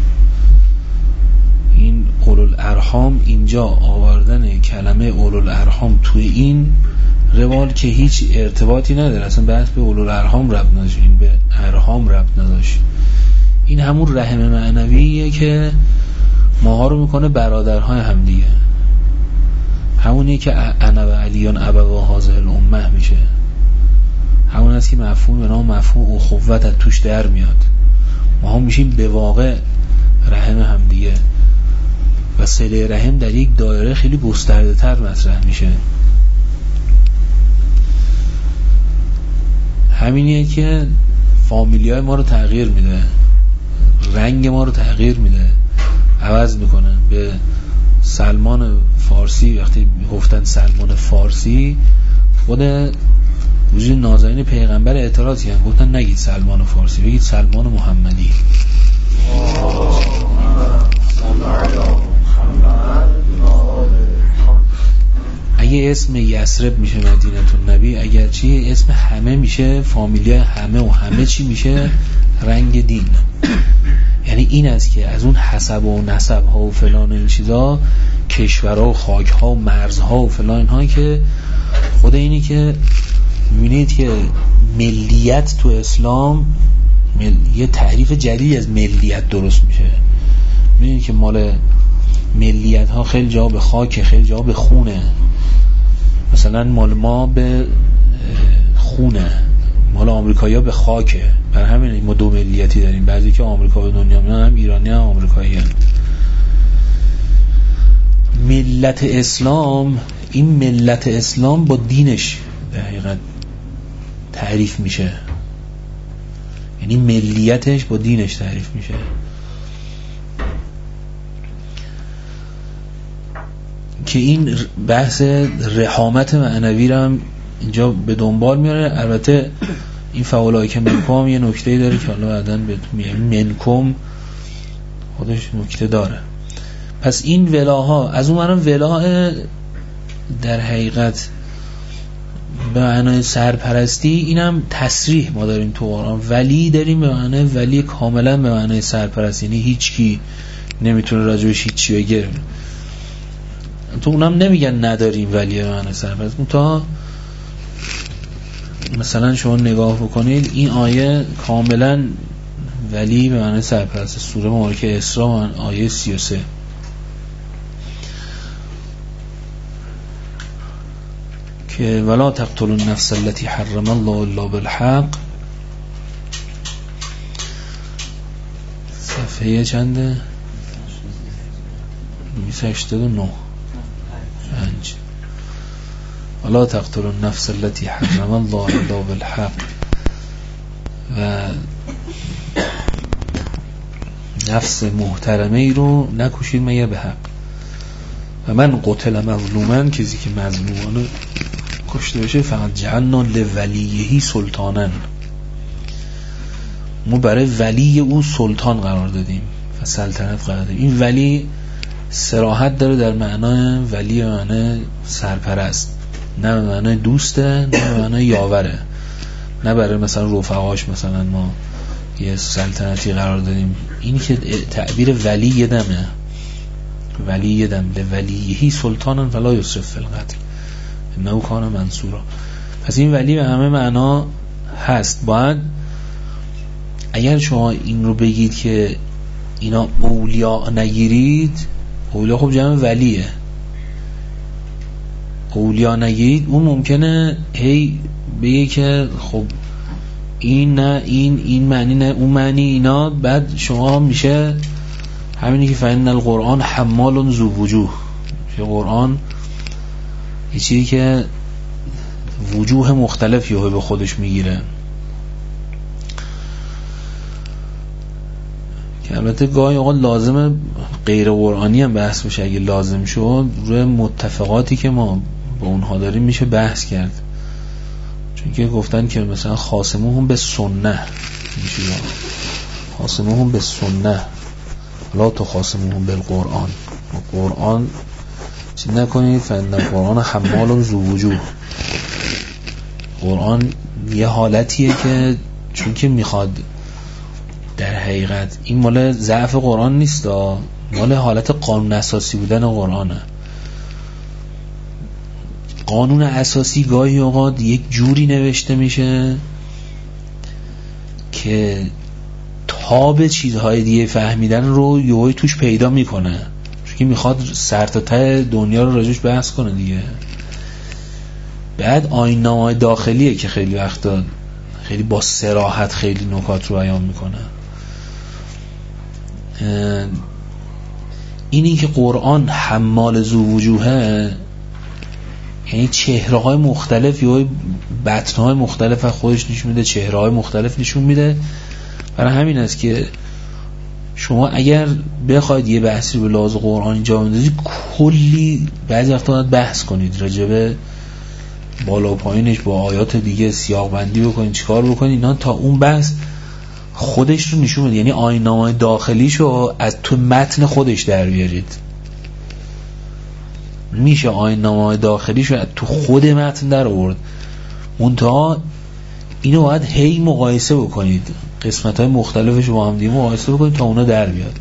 این اولوالارحام، اینجا آوردن کلمه اولوالارحام توی این روال که هیچ ارتباطی نداره، اصلا بحث به اولوالارحام ربط نداشت، این به ارحام ربط نداشت. این همون رحم معنویه که ماها رو میکنه برادرهای هم دیگه، همونیه که انا و علیون ابوا هذه الامه میشه، همون است که مفهوم به نام مفهوم اخوت از توش در میاد. ما هم میشیم به واقع رحم هم دیگه و صله رحم در یک دایره خیلی گسترده تر مطرح میشه. همینیه که فامیلیای ما رو تغییر میده، رنگ ما رو تغییر میده، عوض میکنن. به سلمان فارسی وقتی گفتن سلمان فارسی، خود وجود نازنین پیغمبر اعتراض کردن، گفتن نگید سلمان فارسی، بگید سلمان محمدی. اگه اسم یثرب میشه مدینه النبی، اگر چی اسم همه میشه، فامیلیای همه و همه چی میشه رنگ دین. یعنی این است که از اون حسب و نسب ها و فلان این چیزا، کشورها و خاک ها و مرزها و فلان اینها، که خود اینی که میبینید که ملیت تو اسلام یه تعریف جدید از ملیت درست میشه. میبینید که مال ملیت ها خیلی جا به خاک، خیلی جا به خونه. مثلا مال ما به خونه، مال آمریکایی ها به خاکه. برای همین ما دو ملیتی داریم، بعضی که آمریکا به دنیا میان، هم ایرانی هم آمریکایی هم. ملت اسلام، این ملت اسلام با دینش در حقیقت تعریف میشه، یعنی ملیتش با دینش تعریف میشه. که این بحث رحامت معنوی رو هم اینجا به دنبال میاره. البته این فعالایی که منکم یه نکته‌ای داره که حالا بعداً بهتون میگم، منکم خودش نکته داره. پس این ولاها از اون منم ولا در حقیقت به معنای سرپرستی، اینم تصریح ما داریم تو قرآن. ولی داریم به معنای ولی کاملا به معنای سرپرستی، یعنی هیچ کی نمیتونه راجبش هیچی بگه. تو اونم نمیگن نداریم ولی به معنای سرپرستی. تا مثلا شما نگاه بکنید این آیه کاملا ولی به معنای سرپرست، سوره مبارکه اسراء آیه 33 که ولا تقتلوا النفس التي حرم الله الا بالحق. صفحه چنده؟ 289 5. ولا تقتلوا النفس التي حرم الله الا بالحق و نفس محترمه ای رو نکشید مگر به حق. و من قتل مظلومن، کسی که مظلومانه کشته بشه، فقط جعلنا لولیهی سلطانن، ما برای ولی او سلطان قرار دادیم و سلطنت قرار دادیم. این ولی صراحت داره در معنای ولی معنای سرپرست، نه به معنای دوسته، نه به معنای یاوره، نه برای مثلا رفقاش مثلا ما یه سلطنتی قرار دادیم. اینی که تعبیر ولی یدمه، ولی یدم لولیهی سلطانن فلا یسرف فی القتل انه کان منصورا. پس این ولی به همه معنا هست. باید اگر شما این رو بگید که اینا اولیاء نگیرید، اولیاء خب جمع ولیه، اولیاء نگیرید، اون ممکنه هی بگه که خب این نه این معنی نه اون معنی اینا، بعد شما میشه همینی که فإن القرآن حمال ذو وجوه، قرآن یه چیزی که وجوه مختلفی رو به خودش میگیره. که البته گاهی اوقات لازمه غیر قرآنی هم بحث بشه، اگه لازم شد روی متفقاتی که ما با اونها داریم میشه بحث کرد، چون که گفتن که مثلا خاصموهم به سنه، میشه خاصموهم به سنه لا تخاصموهم بالقرآن، قرآن چی نکنید فإن القرآن حمال ذو وجوه. قرآن یه حالتیه که چون که میخواد در حقیقت این مال ضعف قرآن نیست، مال حالت قانون اساسی بودن قرآنه. قانون اساسی گاهی اوقات یک جوری نوشته میشه که تاب چیزهای دیگه فهمیدن رو یهویی توش پیدا میکنه، چون که میخواد سر تا ته دنیا رو راجعش بحث کنه دیگه. بعد آیین‌نامه‌های داخلیه که خیلی وقتا خیلی با صراحت خیلی نکات رو بیان میکنه. اینی که قرآن حمال ذو وجوهه، یعنی چهره‌های مختلف یا بطن‌های مختلف از خودش نشون میده، چهره‌های مختلف نشون میده. برای همین است که شما اگر بخواید یه بحثی به لحاظ قرآنی جا بندازید، کلی بعضی وقتا باید بحث کنید راجبه بالا و پایینش، با آیات دیگه سیاق بندی بکنید، چیکار بکنید اینا تا اون بحث خودش رو نشون بده. یعنی آیین‌نامه داخلیشو از تو متن خودش در بیارید. میشه آیین‌نامه داخلیشو از تو خود متن در آورد، منتها اینو باید هی مقایسه بکنید، قسمت‌های مختلفش رو با هم دیگه مقایسه بکنید تا اونا در بیاد.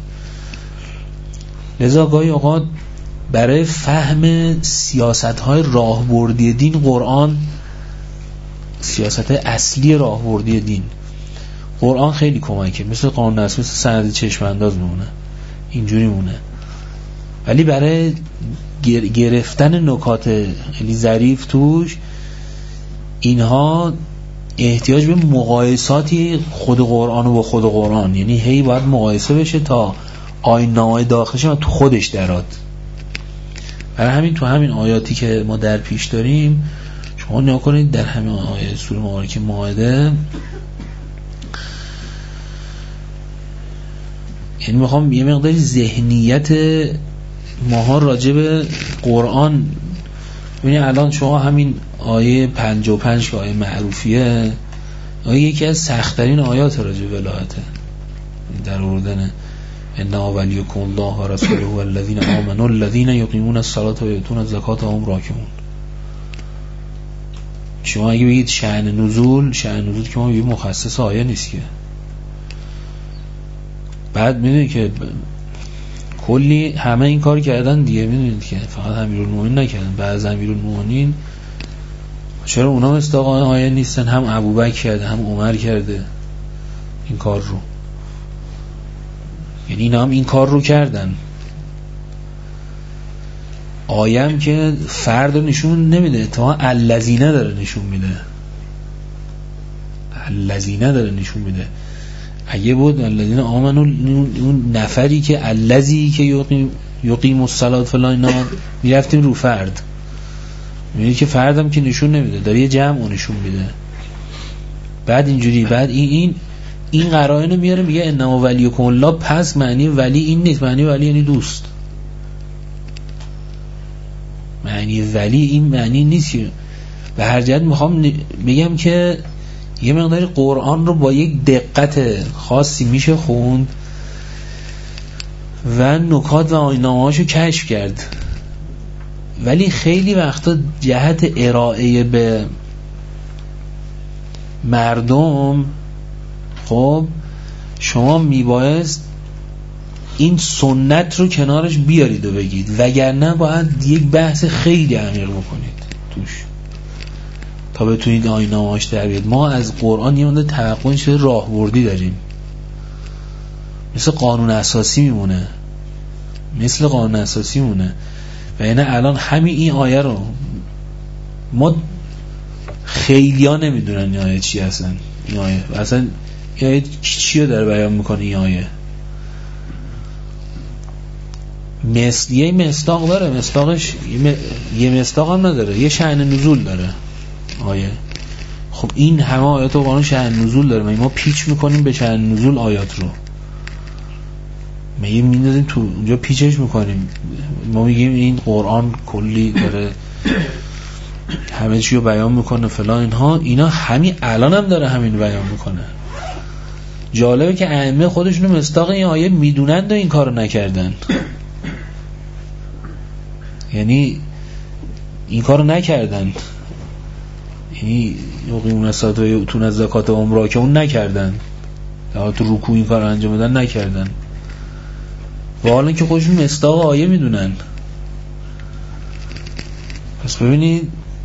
لذا گاهی اوقات برای فهم سیاست‌های راهبردی دین، قرآن سیاست اصلی راهبردی دین، قرآن خیلی کمکه، مثل قانون اساسی، مثل سند چشم انداز میمونه، اینجوری مونه. ولی برای گرفتن نکات خیلی ظریف توش، اینها احتیاج به مقایساتی خود قرآن و با خود قرآن، یعنی هی باید مقایسه بشه تا آیین‌نامه‌های داخلش تو خودش دراد. برای همین تو همین آیاتی که ما در پیش داریم شما نگاه کنید، در همین آیه سوره مبارکه مائده، یعنی میخوام یه مقداری ذهنیت ماها راجع به قرآن ببینید. الان شما همین آیه 55 که آیه معروفیه، آیه یکی از سخت‌ترین آیات راجع به ولایته در آوردن انا ولیکم الله و رسوله والذین آمنوا الذین یقیمون الصلاة و یؤتون الزکاة و هم راکعون. شما اگه بگید شأن نزول که ما بگید مخصص آیه نیست که. بعد میدونید که کلی همه این کار کردن دیگه، میدونید که فقط امیرالمومنین نکردن، بعض امیرالمومنین چرا اونا مثل آیه نیستن؟ هم ابوبکر کرده، هم عمر کرده این کار رو، یعنی اینا هم این کار رو کردن. آیه هم که فرد رو نشون نمیده، اتفاقا الذین داره نشون میده، الذین داره نشون میده. اگه بود الذین آمنوا، اون نفری که الذی که یقیم الصلاة فلان، اینا میرفتیم رو فرد، میبینید که فردم که نشون نمیده، داره یه جمع نشون میده. بعد اینجوری، بعد این قرائن رو میاره میگه انما ولیکم الله، پس معنی ولی این نیست، معنی ولی یعنی دوست. معنی ولی این معنی نیست. به هر جهت میخوام بگم که یه مقداری قرآن رو با یک دقت خاصی میشه خوند و نکات و آیین‌نامه‌هاشو کشف کرد، ولی خیلی وقتا جهت ارائه به مردم خب شما میبایست این سنت رو کنارش بیارید و بگید، وگرنه باید یک بحث خیلی عمیق بکنید توش تا بتونید آیین‌نامه‌اش در بیاد. ما از قرآن یه مقدار توقع شده راهبردی داریم، مثل قانون اساسی میمونه، و یعنی الان همین این آیه رو ما خیلی ها نمیدونن این آیه چی هستن. این آیه اصلا این آیه چی رو داره بیان میکنه؟ این آیه یه مصداق داره، مصداقش یه مصداق هم نداره، یه شأن نزول داره آیه. خب این همه آیات و قرآن شأن نزول داره، ما پیچ میکنیم به شأن نزول آیات رو، ما یه میندازیم تو اونجا پیچش میکنیم، ما میگیم این قرآن کلی داره همه چی رو بیان میکنه فلان اینها، اینا همین الان هم داره همین بیان میکنه. جالبه که ائمه خودشونو مصداق این آیه میدونند و این کارو نکردن، یعنی این کارو نکردن، یعنی یقیمون الصلاة و یؤتون الزکات و عمره که اون نکردن، در حالت رکوع این کارو انجام بدن نکردن، و حالا که خودشون مصداق آیه میدونن. پس ببینید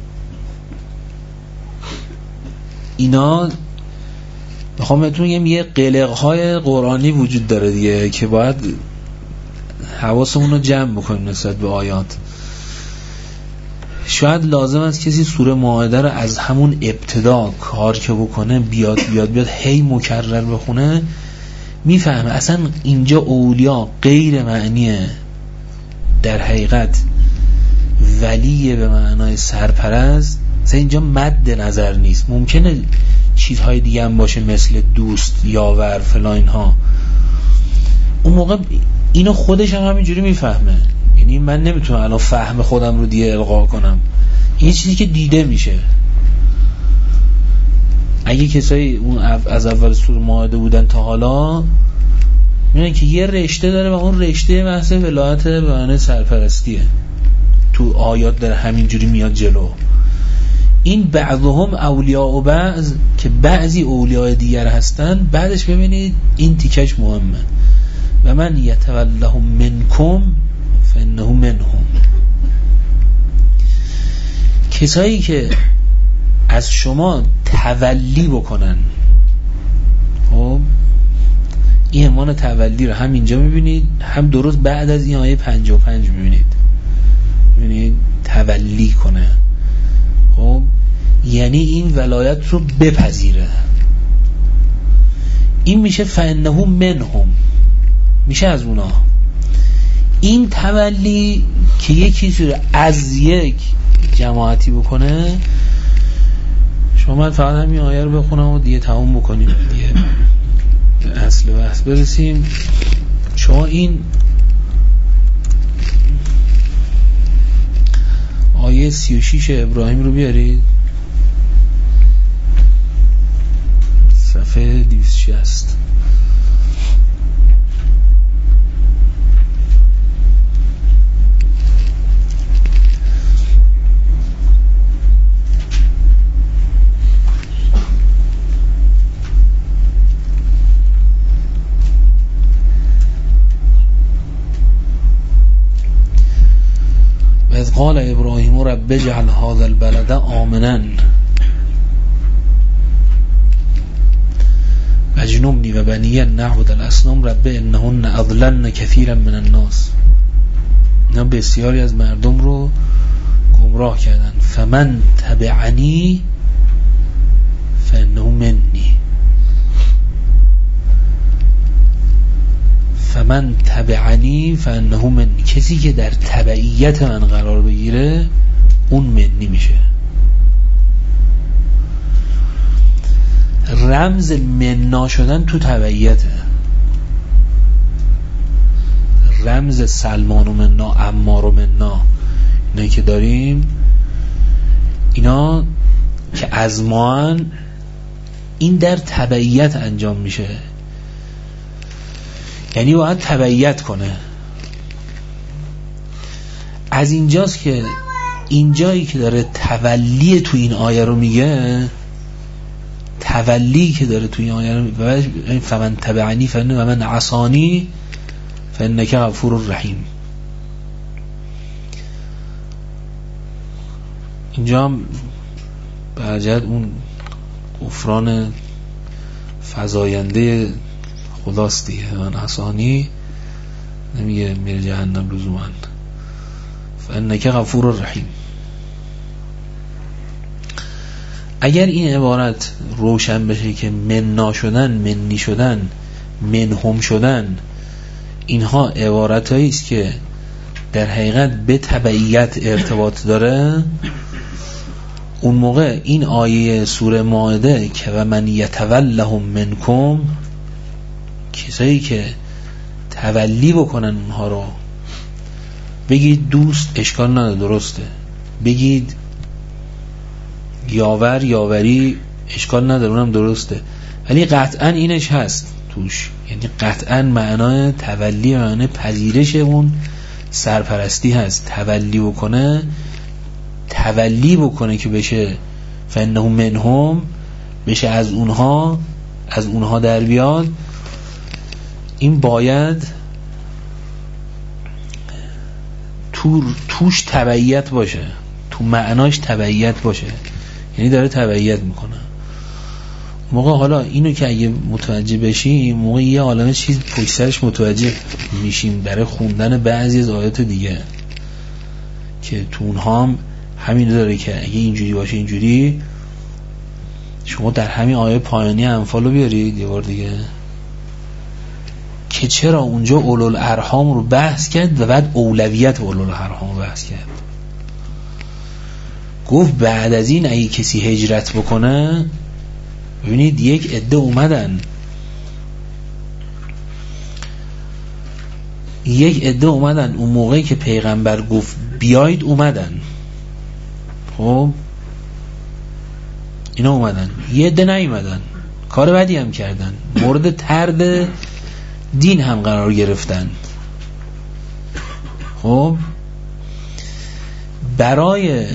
اینا میخوام بهتون بگم یه قلق‌های قرآنی وجود داره دیگه که باید حواسمون رو جمع بکنیم نسبت به آیات. شاید لازم است کسی سوره مائده رو از همون ابتدا کار که بکنه بیاد هی مکرر بخونه، میفهمه اصلا اینجا اولیا غیر معنیه در حقیقت ولیه به معنای سرپرست، اصلا اینجا مد نظر نیست. ممکنه چیزهای دیگه هم باشه مثل دوست، یاور، فلان ها، اون موقع اینو خودش هم همینجوری میفهمه. یعنی من نمیتونم الان فهم خودم رو دیگه القا کنم، این چیزی که دیده میشه. اگه کسایی اون از اول سوره مائده بودن تا حالا میدونن که یه رشته داره و اون رشته بحث ولایت به معنی سرپرستیه، تو آیات داره همینجوری میاد جلو. این بعضهم اولیاء و بعض که بعضی اولیاء دیگر هستن، بعدش ببینید این تیکش مهمه، و من یتولهم منکم فانه منهم. کسایی که از شما تولی بکنن، خب این عنوان تولی رو هم اینجا میبینید، هم درست بعد از این آیه 55 میبینید تولی کنه، خب یعنی این ولایت رو بپذیره. این میشه فانه منهم، میشه از اونا. این تولی که یکی رو از یک جماعتی بکنه، شما من فقط همین آیه رو بخونم و دیگه تموم بکنیم، دیگه اصل بحث برسیم. شما این آیه 36 ابراهیم رو بیارید، صفحه 260. اذ قال ابراهیم رب اجعل هذا البلد آمنا واجنبنی و بنی ان نعبد الاصنام رب انهن اضللن کثیرا من الناس. اینا بسیاری از مردم رو گمراه کردن. فمن تبعنی فانه منی، فمن تبعنی فانه منی، کسی که در تبعیت من قرار بگیره اون منی میشه. رمز مننا شدن تو تبعیته. رمز سلمان و مننا، عمار و مننا، اینایی که داریم، اینا که از ما، این در تبعیت انجام میشه. یعنی باید تبعیت کنه. از اینجاست که اینجایی که داره تولی تو این آیه رو میگه، تولی که داره تو این آیه رو میگه، فمن تبعنی فمن و من عصانی فانک غفور رحیم. اینجا هم برجت اون غفران فزاینده خداست دیگه. من عصانی نمیگه میره جهنم لزوما، فانک غفور رحیم. اگر این عبارت روشن بشه که مننا شدن، منی شدن، منهم شدن، اینها عبارتایی است که در حقیقت به تبعیت ارتباط داره، اون موقع این آیه سوره مائده که و من یتولهم منکم، کسایی که تولی بکنن اونها رو، بگید دوست اشکال نداره، درسته، بگید یاور یاوری اشکال نداره، اونم درسته، ولی قطعا اینش هست توش. یعنی قطعا معنای تولی معنای پذیرش اون سرپرستی هست. تولی بکنه که بشه فانه منهم، بشه از اونها در بیاد. این باید توش تبعیت باشه، تو معناش تبعیت باشه، یعنی داره تبعیت میکنه. موقع حالا اینو که اگه متوجه بشیم، موقع یه عالمه چیز پشت سرش متوجه میشیم برای خوندن بعضی از آیات دیگه که تو اونها هم همین داره که اگه اینجوری باشه اینجوری. شما در همین آیه پایانی انفال رو بیارید یه بار دیگه، که چرا اونجا اولوالارحام رو بحث کرد و بعد اولویت اولوالارحام رو بحث کرد. گفت بعد از این اگه کسی هجرت بکنه، ببینید یک عده اومدن اون موقعی که پیغمبر گفت بیاید اومدن، خب اینا اومدن، یه عده نیومدن، کار بدی هم کردن، مورد طرد دین هم قرار گرفتن. خب برای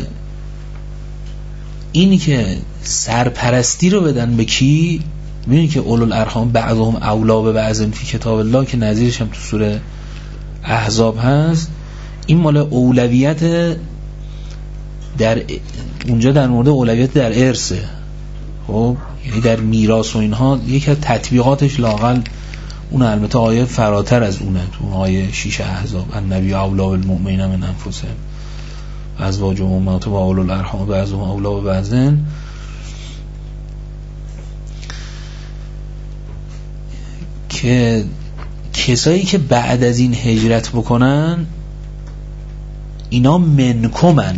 اینی که سرپرستی رو بدن به کی؟ می‌بینید که اولوالارحام بعضهم اولا به بعض فی کتاب الله که نظیرش هم تو سوره احزاب هست. این مال اولویت در اونجا در مورد اولویت در ارثه. خب یعنی در میراث و اینها یکی از تطبیقاتش لااقل اون البته آیه فراتر از اونه، تو آیه 6 احزاب النبی اولا بالمؤمنین من انفسهم ازواج امهات و اولوالارحام بعضهم اولا به بعض، که کسایی که بعد از این هجرت بکنن اینا منکمن،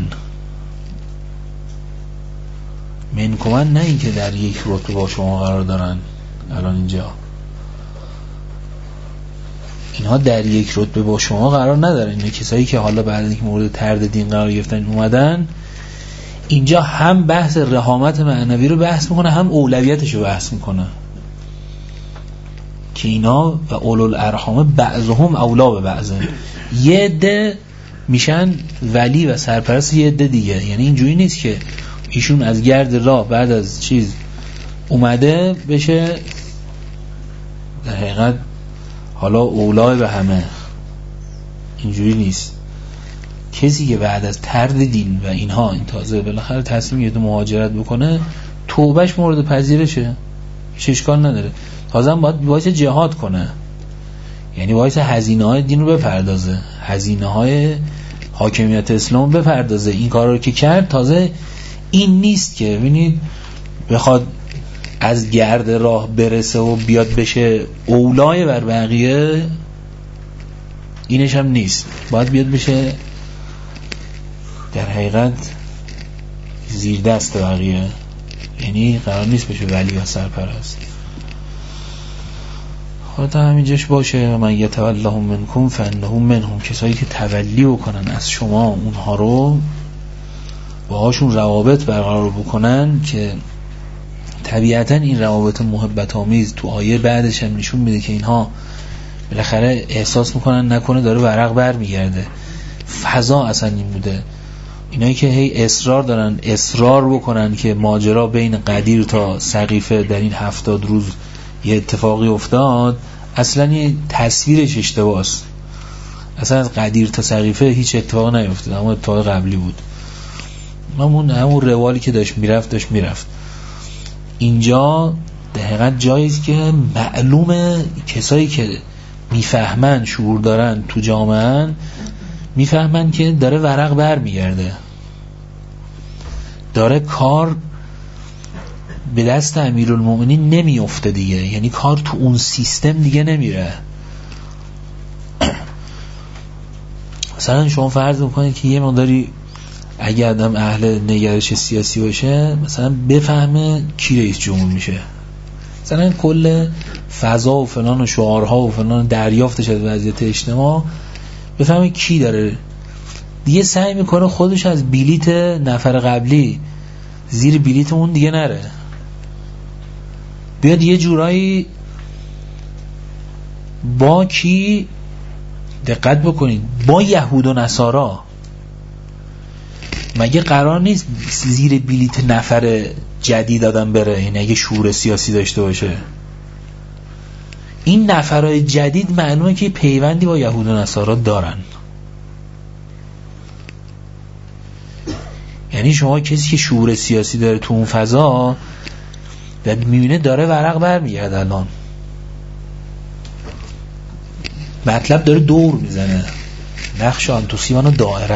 نه این که در یک رتبه با شما قرار دارن. الان اینجا اینها در یک رتبه با شما قرار ندارن. اینا کسایی که حالا بعد از اینکه مورد طرد دین قرار گرفتن اومدن، اینجا هم بحث رحامت معنوی رو بحث میکنه، هم اولویتش رو بحث میکنه که اینا و اولوالارحام بعضهم اولا به بعضن. یه عده میشن ولی و سرپرست یه عده دیگه. یعنی اینجوری نیست که ایشون از گرد راه بعد از چیز اومده بشه در حقیقت حالا اولای به همه، اینجوری نیست. کسی که بعد از طرد دین و اینها این تازه بالاخره تصمیم گرفته مهاجرت بکنه، توبهش مورد پذیرشه، هیچ اشکال نداره. تازه هم باید جهاد کنه، یعنی باید هزینه های دین رو بپردازه، هزینه های حاکمیت اسلام بپردازه. این کار رو که کرد، تازه این نیست که ببینید بخواد از گرد راه برسه و بیاد بشه اولای بر بقیه، اینش هم نیست. باید بیاد بشه در حقیقت زیر دست بقیه، یعنی قرار نیست بشه ولی و سرپرست. حالا همینجاش باشه من یتولهم منکم فانه منهم، کسایی که تولی بکنن از شما اونها رو باهاشون روابط برقرار بکنن، که طبیعتا این روابط محبت آمیز تو آیه بعدش هم نشون میده که اینها بالاخره احساس میکنن نکنه داره ورق بر میگرده. فضا اصلا این بوده، اینایی که هی اصرار دارن اصرار بکنن که ماجرا بین قدیر تا سقیفه در این 70 روز یه اتفاقی افتاد، اصلا یه تصویرش اشتباهه. اصلا از قدیر تا سقیفه هیچ اتفاق نیفتاد، اما اتفاق قبلی بود، همون روالی که داشت میرفت. اینجا دقیقا جاییه که معلومه کسایی که میفهمن، شعور دارن تو جامعه، میفهمن که داره ورق بر میگرده، داره کار به دست امیرالمومنین نمیفته دیگه، یعنی کار تو اون سیستم دیگه نمیره. مثلا شما فرض میکنید که یه مقداری اگه آدم اهل نگرش سیاسی باشه، مثلا بفهمه کی رئیس جمهور میشه، مثلا کل فضا و فلان و شعارها و فلان دریافتش از وضعیت اجتماع، بفهمه کی داره دیگه، سعی میکنه خودش از بلیت نفر قبلی زیر بلیت اون دیگه نره، بیاد یه جورایی با کی، دقت بکنید، با یهود و نصارا. مگه قرار نیست زیر بلیت نفر جدید آدم بره؟ این اگه شعور سیاسی داشته باشه، این نفرهای جدید معلومه که پیوندی با یهود و نصارا دارن. یعنی شما کسی که شعور سیاسی داره تو اون فضا و میبینه داره ورق بر میگرد، الان مطلب داره دور میزنه، نقش آنتوسیمان و دائره.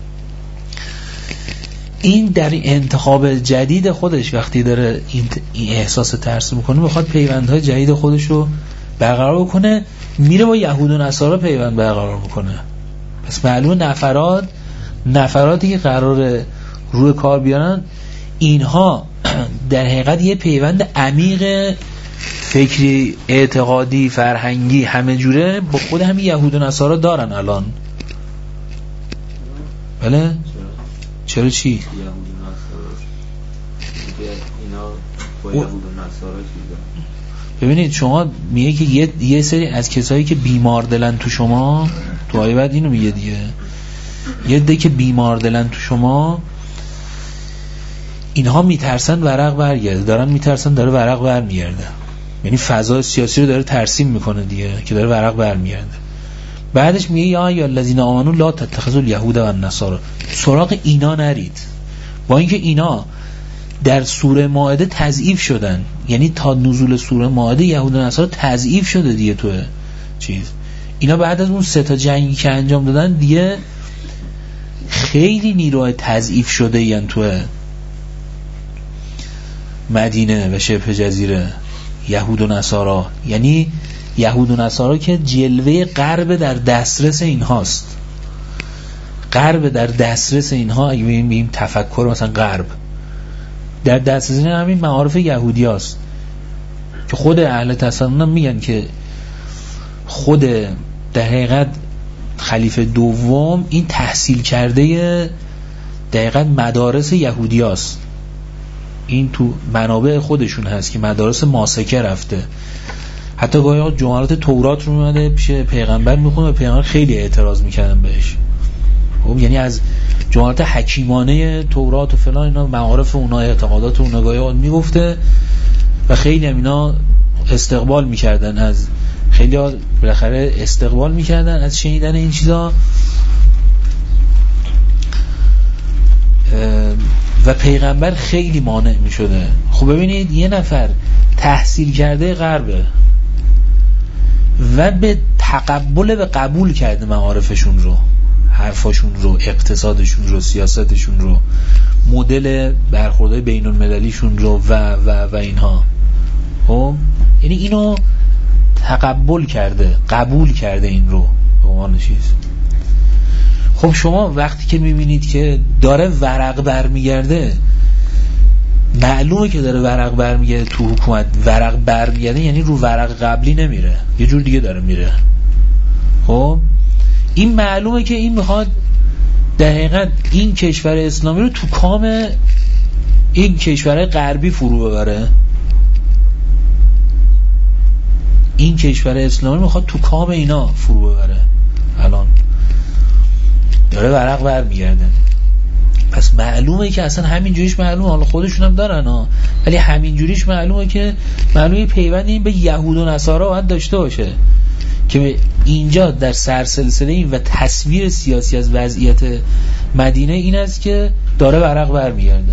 این در انتخاب جدید خودش وقتی داره این احساس ترس میکنه، میخواد پیوندهای جدید خودش رو برقرار بکنه، میره با یهود و نصارا پیوند برقرار بکنه. پس معلومه نفراتی که قراره روی کار بیارن، اینها در حقیقت یه پیوند عمیق فکری، اعتقادی، فرهنگی، همه جوره با خود همین یهود و نصارا دارن الان. بله؟ چرا چی؟ یهود و نصارا اینا با یهود و نصارا چیزا. ببینید شما میگه که یه سری از کسایی که بیمار دلن تو شما، تو آیه بعد اینو میگه دیگه، یه عده که بیمار دلن تو شما، اینها میترسن ورق برگرده، دارن میترسن داره ورق برمیگرده، یعنی فضای سیاسی رو داره ترسیم میکنه دیگه که داره ورق برمیگرده. بعدش میگه یا الذین آمنوا لا تتخذوا الیهود و النصارى، سراغ اینا نرید، با اینکه اینا در سوره مائده تضعیف شدن، یعنی تا نزول سوره مائده یهود و نصارا تضعیف شده دیگه تو چیز. اینا بعد از اون 3 جنگی که انجام دادن دیگه خیلی نیروهای تضعیف شده یعنی تو مدینه و شبه جزیره یهود و نصارا، یعنی یهود و نصارا که جلوه غرب در دسترس اینهاست، غرب در دسترس اینها. اگه بگیم تفکر مثلا غرب در دسترس همین معارف یهودی هست که خود اهل تصنن میگن که خود در حقیقت خلیفه دوم این تحصیل کرده دقیقاً مدارس یهودی هست، این تو منابع خودشون هست که مدارس ماسکه رفته، حتی گاهی جملات تورات رو میاد پیش پیغمبر میخونه و پیغمبر خیلی اعتراض میکردن بهش. خب یعنی از جملات حکیمانه تورات و فلان اینا معارف اونا، اعتقادات اونا گاهی میگفته و خیلی هم اینا استقبال میکردن، از خیلی ها بالاخره استقبال میکردن از شنیدن این چیزا و پیغمبر خیلی مانع میشده. خب ببینید یه نفر تحصیل کرده غربه و به تقبل به قبول کرده معارفشون رو، حرفاشون رو، اقتصادشون رو، سیاستشون رو، مدل برخوردهای بین المللیشون رو و اینها. خب یعنی اینو تقبل کرده، قبول کرده این رو به عنوان چیز. خب شما وقتی که میبینید که داره ورق برمیگرده، معلومه که داره ورق برمیگرده تو حکومت. ورق برمیگرده یعنی رو ورق قبلی نمیره، یه جور دیگه داره میره. خب این معلومه که این میخواد در حقیقت این کشور اسلامی رو تو کام این کشورهای غربی فرو ببره. این کشور اسلامی میخواد تو کام اینا فرو ببره. الان داره ورق برمیگرده. پس معلومه که اصلا همینجوریش معلومه، حالا خودشون هم دارن ها، ولی همینجوریش معلومه که معلومه پیوند این به یهود و نصارا باید داشته باشه که اینجا در سرسلسله این و تصویر سیاسی از وضعیت مدینه این است که داره ورق برمیگرده.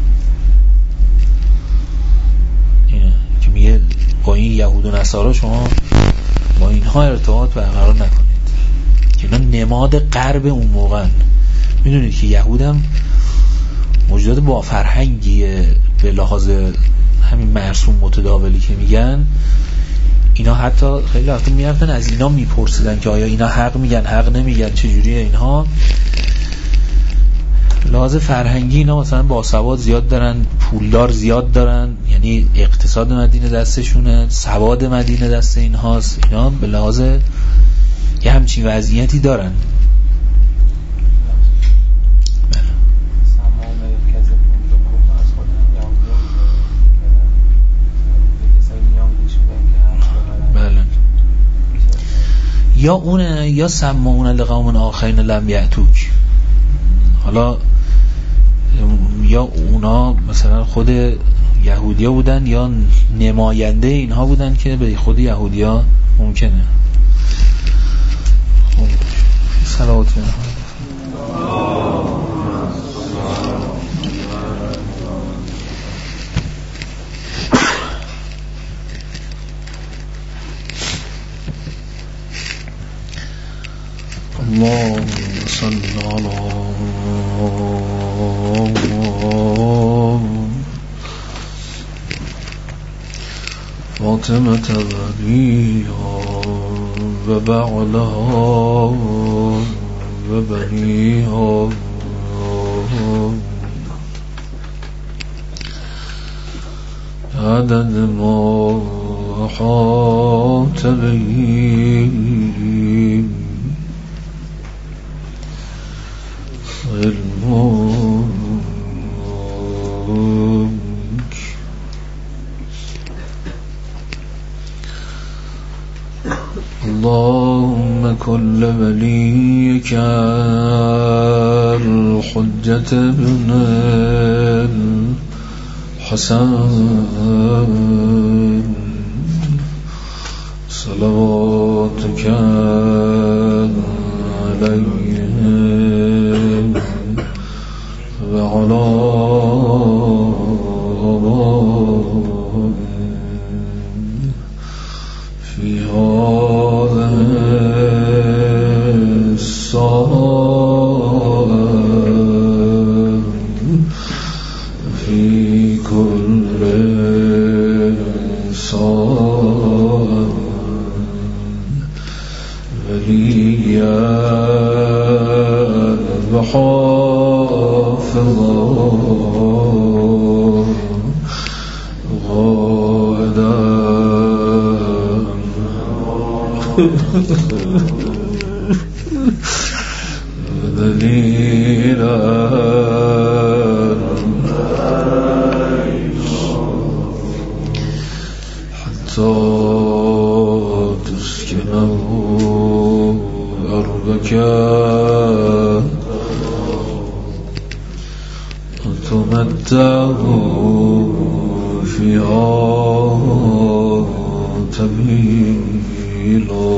اینه که میگه با این یهود و نصارا شما با اینها ارتباط برقرار نکنید که اینا نماد غرب اون موقع. میدونید که یهود هم موجودات با فرهنگیه به لحاظ همین مرسوم متداولی که میگن. اینا حتی خیلی وقتا میرفتن از اینا میپرسیدن که آیا اینا حق میگن حق نمیگن چجوریه اینها. لحاظ فرهنگی اینا مثلا باسواد زیاد دارن، پولدار زیاد دارن، یعنی اقتصاد مدینه دستشونه، سواد مدینه دست اینهاست. اینا به لحاظ یه همچین وضعیتی دارن. یا اونه یا سمعون لقوم آخرین لم یأتوک. حالا یا اونا مثلا خود یهودیا بودن یا نماینده اینها بودن که به خود یهودیا ممکنه. خب صلوات اللهم صل على فاطمة بنيها وبعلها وبنيها عدد ما أحاط به علمك. اللهم كل وليك الحجة بن الحسن صلواتك عليه وعلى في هذا الساعة في كل ساعة وليا وحافظا غادا دليلا حتى تسكنه أرضك وتمتعه فيها تميلا.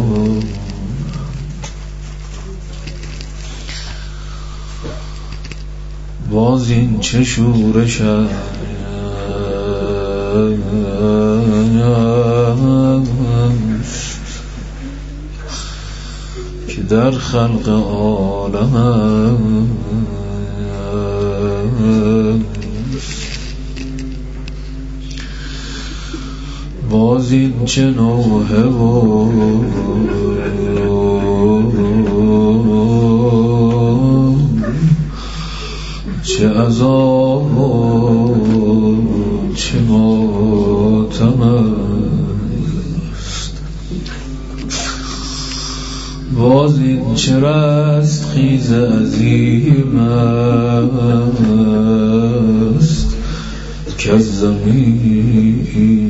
باز این چه شورش که در خلق عالم باز این چه نوحه و چه عذاب چه ماتم است، باز این چه رستخیز عظیم است که از زمین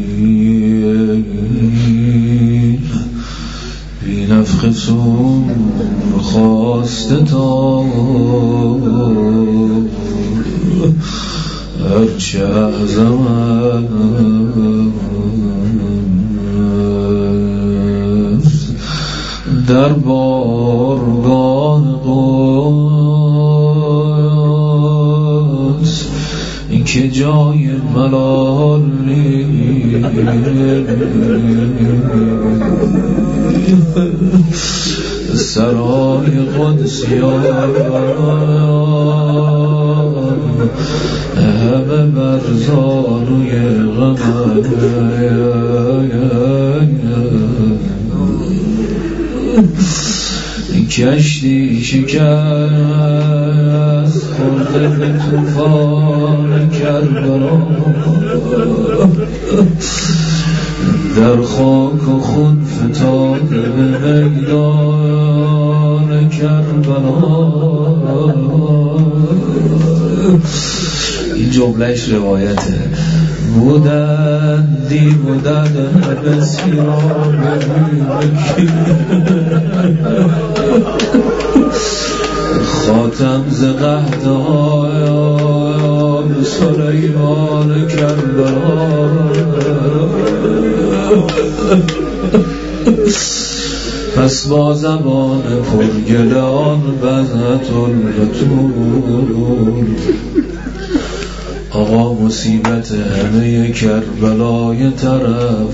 بی نفخ سور خواسته تا هرچه اعظم است در بارگاه قدس این که جای ملال سرای قدسیان همه بر زانوی غم کشتی شکست خورده به طوفان کربلا در خاک و خون فتاده به میدان کربلا. این جملهش روایته. بودندی بودن بسیار خاتم ز قحطان سلیمان کربلا پس با زبان پرگله آن بزهت البتول آقا مصیبت همه کربلای طرف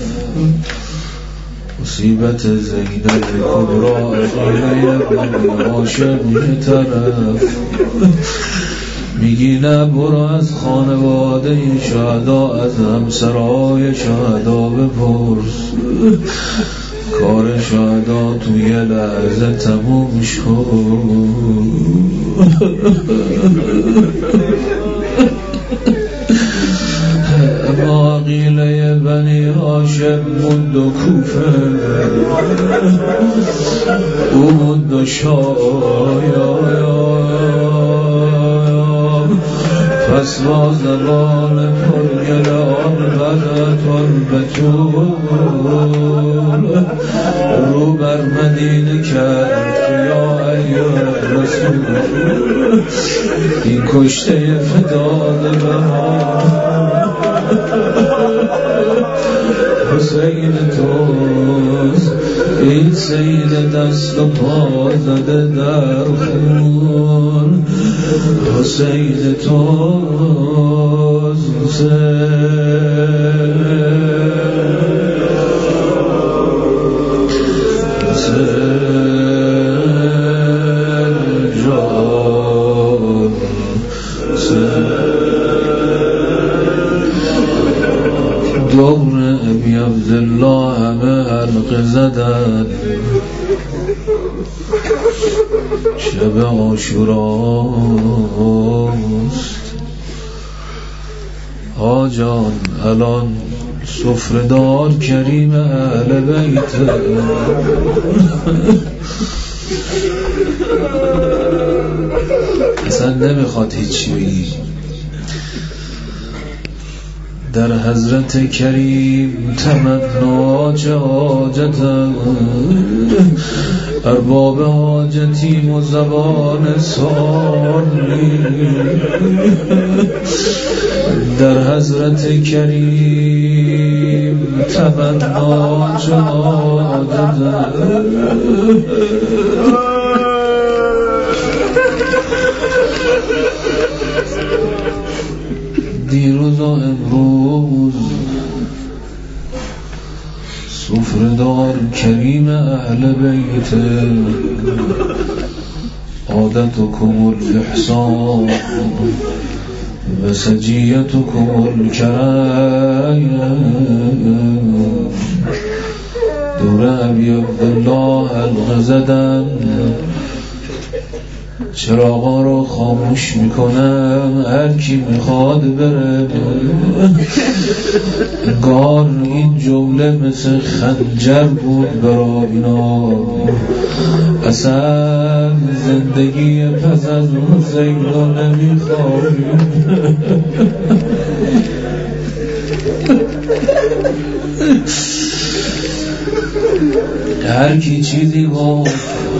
مصیبت زینب کبرا عقیله بنی هاشم یه طرف میگی نه برو از خانواده شهدا از همسرای شهدا بپرس کار شهدا توی لحظه تموم شد. عقیله بنی هاشم موند و کوفه او موند و شایان پس با زبان پرگله آن بدت البتول رو بر مدینه کرد که یا ایها رسول این کشته فداده به ما حسین توست این سید دست و پا زده در خون حسین توست دور ابی عبدالله همه حلقه زدن شب عاشوراست آجان الان سفره‌دار کریم اهل بیت اصلا نمیخواد هیچی بگی در حضرت کریم تمنا چه حاجتم ارباب حاجتیم و زبان سالی در حضرت کریم تمنا چه حاجتم دیروز و امروز سفره‌دار کریم اهل بیت عادتكم الاحسان و سجیتكم الکرام دور ابی عبدالله حلقه زدن چراغا رو خاموش میکنم هر کی میخواد بره. انگار این جمله مثل خنجر بود برا اینا. اصلا زندگی پس از اون زینا نمیخوام. هر کی چیزی گفت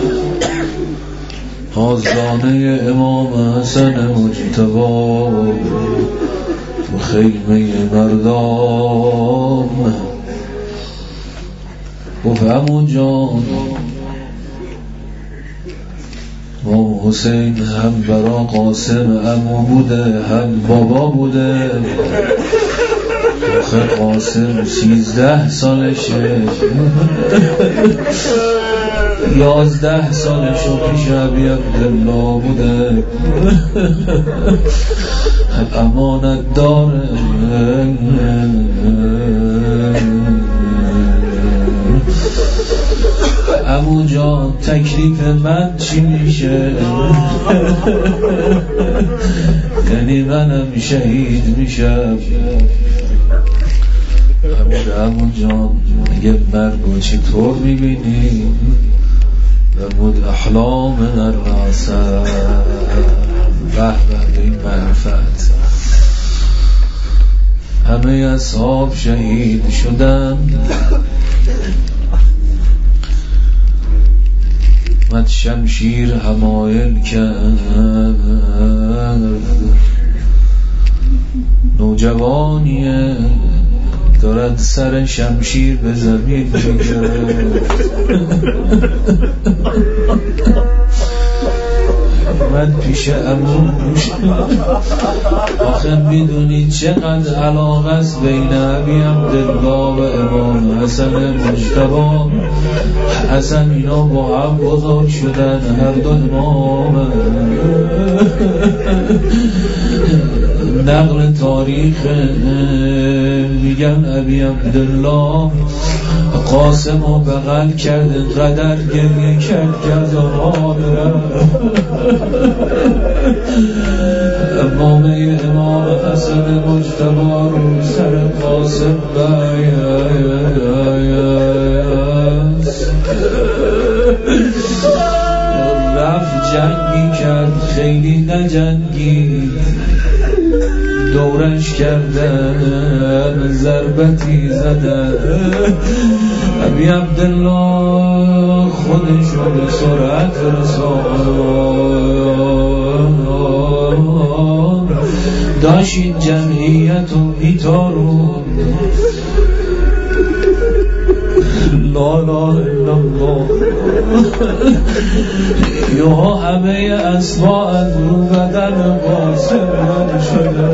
آزانه امام حسن مجتبی تو خیمه مردان گفت عمو جان ما حسین هم برا قاسم عمو بوده هم بابا بوده. آخه قاسم 13 سالشه 11 سالشو پیش ابی عبدالله بوده. امانت داره. عمو جان تکلیف من چی میشه؟ یعنی منم شهید میشم. عمو جان میگه مرگو چطور میبینی؟ بود احلام در راسه. به به این معرفت. همه اصحاب شهید شدن. مد شمشیر حمایل کرد. نوجوانیه دارد سر شمشیر به زمین میگرد. من پیش عموش. آخه میدونی چقدر علاقه است بین ابی عبدالله و امام حسن مجتبی. حسن اینا با هم بزرگ شدن، هر دو امام. نقل تاریخ میگن ابی عبدالله قاسم رو بغل کرد، قدر گریه کرد که از آنها برم. امامه امام حسن مجتبی رو سر قاسم رفت جنگی کرد، خیلی نجنگی، دورش کردن، ضربتی زدن. ابی عبدالله خودشو به سرعت رسان، داشت این جمعیت و میتارون. لا اله الا الله. یا همه اسما از رو بدن قاسم من شده.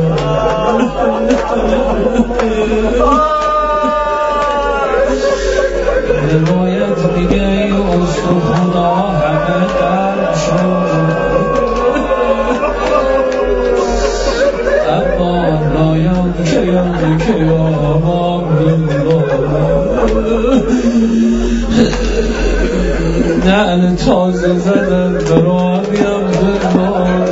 روایت میگه ای استخونا همه درد شد، اما نایم که یاد که یامام نعل تازه زدن برا بیم زمان.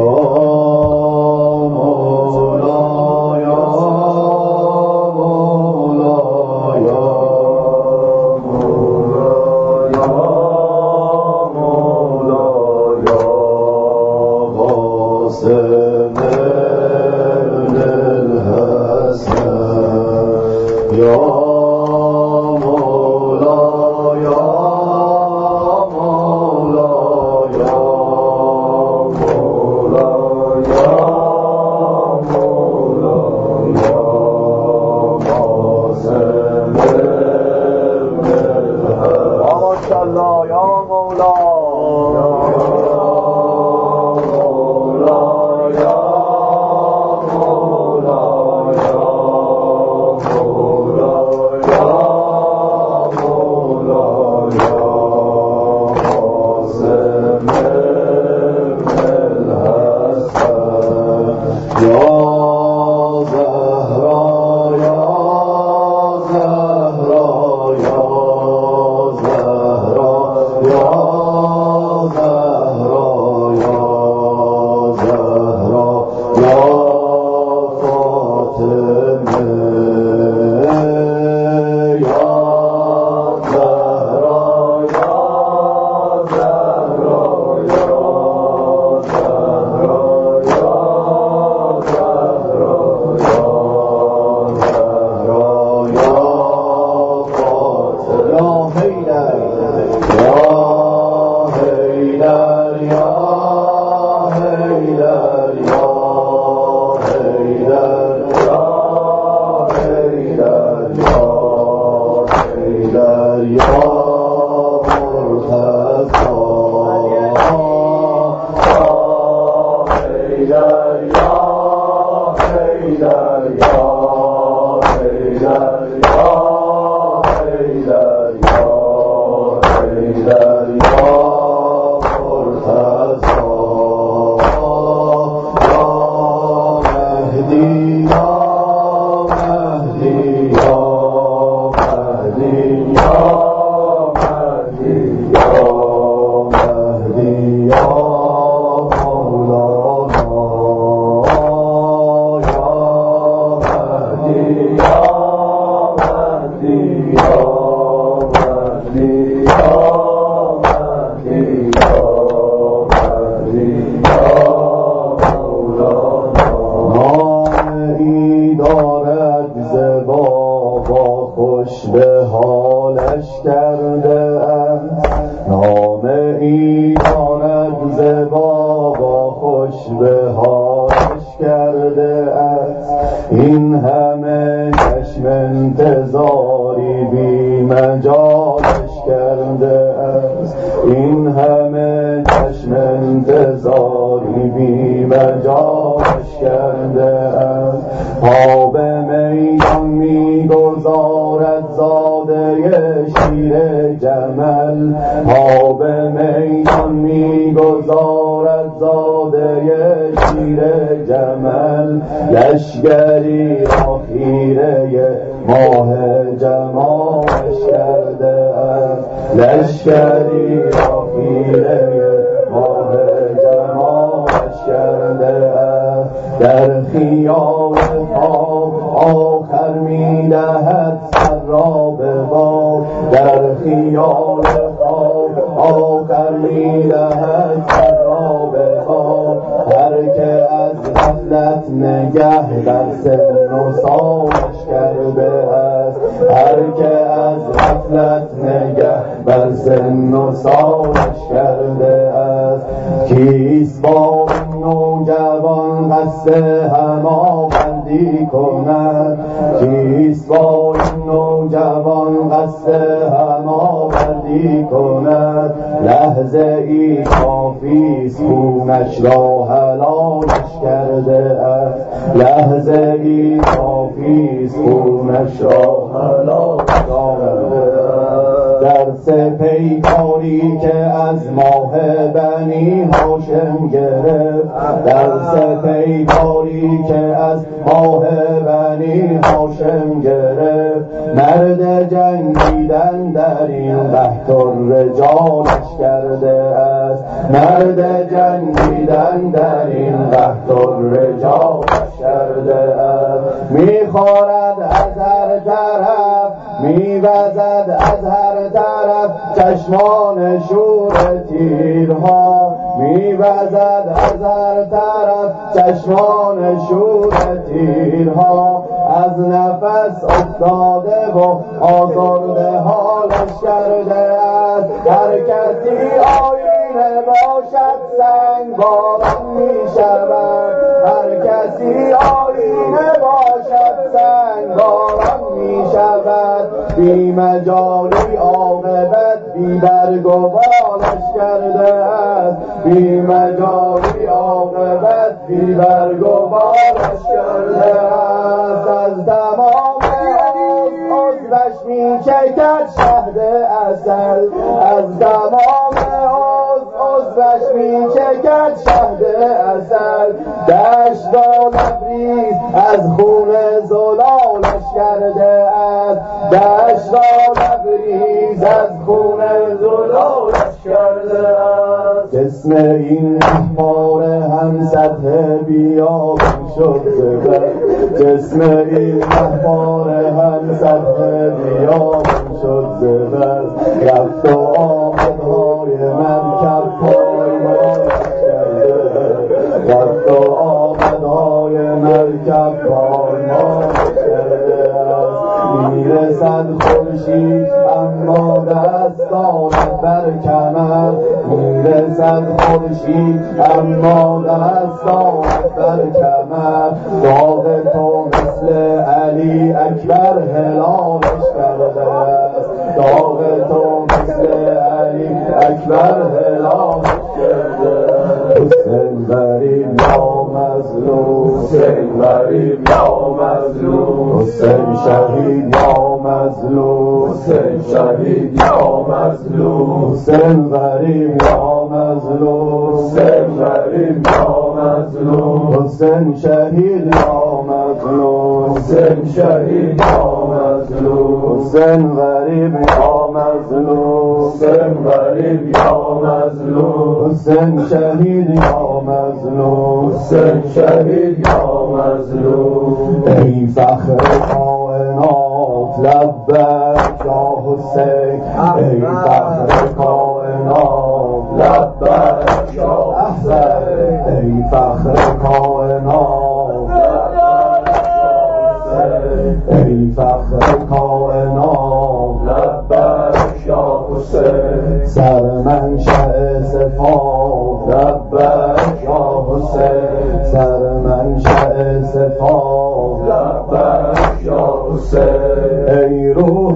لشگری را خیره ماه جمالش کرده است، لشگری را خیره ماه جمالش کرده است. در خیال خواب آخر می‌دهد سر را به باد، در خیال خواب آخر می‌دهد سر را به باد. هر که از غفلت نگه در سن و سالش کرده است، هر که از غفلت نگه بر سن و سالش کرده است. کیست با نوجوان قصد هماوردی کند، کیست با نوجوان قصد هماوردی کند. لحظه ای کافی خونش را حلالش کرده است، لحظه ای کافی خونش را حلالش کرده است. درس پیکاری که از ماه بنی هاشم گرفت، درس پیکاری که از ماه بنی هاشم گرفت. مرد جنگیدن در این قحط الرجالش کرده است، مرد جنگیدن در این قحط الرجال کرده میخورد از هر طرف میوزد از هر طرف چشمان شور تیرها میوزد از هر طرف چشمان شور تیرها از نفس افتاده و آزرده حالش کرده است هر کسی آینه باشد سنگ باران می شود هر کسی آینه باشد سنگ باران می شود بی مجالی عاقبت بی برگ و بالش کرده است بی مجالی عاقبت بی برگ و بالش کرده است از تمام عضوش می چکد شهد عسل از تمام عضوش می چکد شهد عسل دشت و لبریز از خون زلالش کرده است دشت و لبریز از خون زلالش کرده است جسم این احمار هم سطح بیابان شد زبر جسم این احمار هم سطح بیابان شد زبر رفت و آمدهای مرکب پایمانش کرده رفت و آمدهای مرکب پایمانش کرده میرسد خورشید اما دستانت بر کمر میرسد خورشید اما دستانت بر کمر داغ تو مثل علی اکبر هلالش کرده است داغ تو مثل علی اکبر هلالش کرده حسین غریب یا مظلوم حسین غریب یا مظلوم حسین شهید یا مظلوم حسین شهید یا مظلوم حسین غریب یا مظلوم حسین غریب یا مظلوم حسین شهید یا مظلوم حسین شهید یا مظلوم حسین غریب یا مظلوم حسین غریب یا مظلوم حسین شهید یا مظلوم حسین شهید یا مظلوم ای فخر کائنات لبیک یا حسین ای فخر کائنات لبیک یا حسین ای فخر کائنات ای فخر کائنات لبیک یا حسین سر منشأ صفات لبیک یا حسین سر منشأ صفات لبیک یا حسین ای روح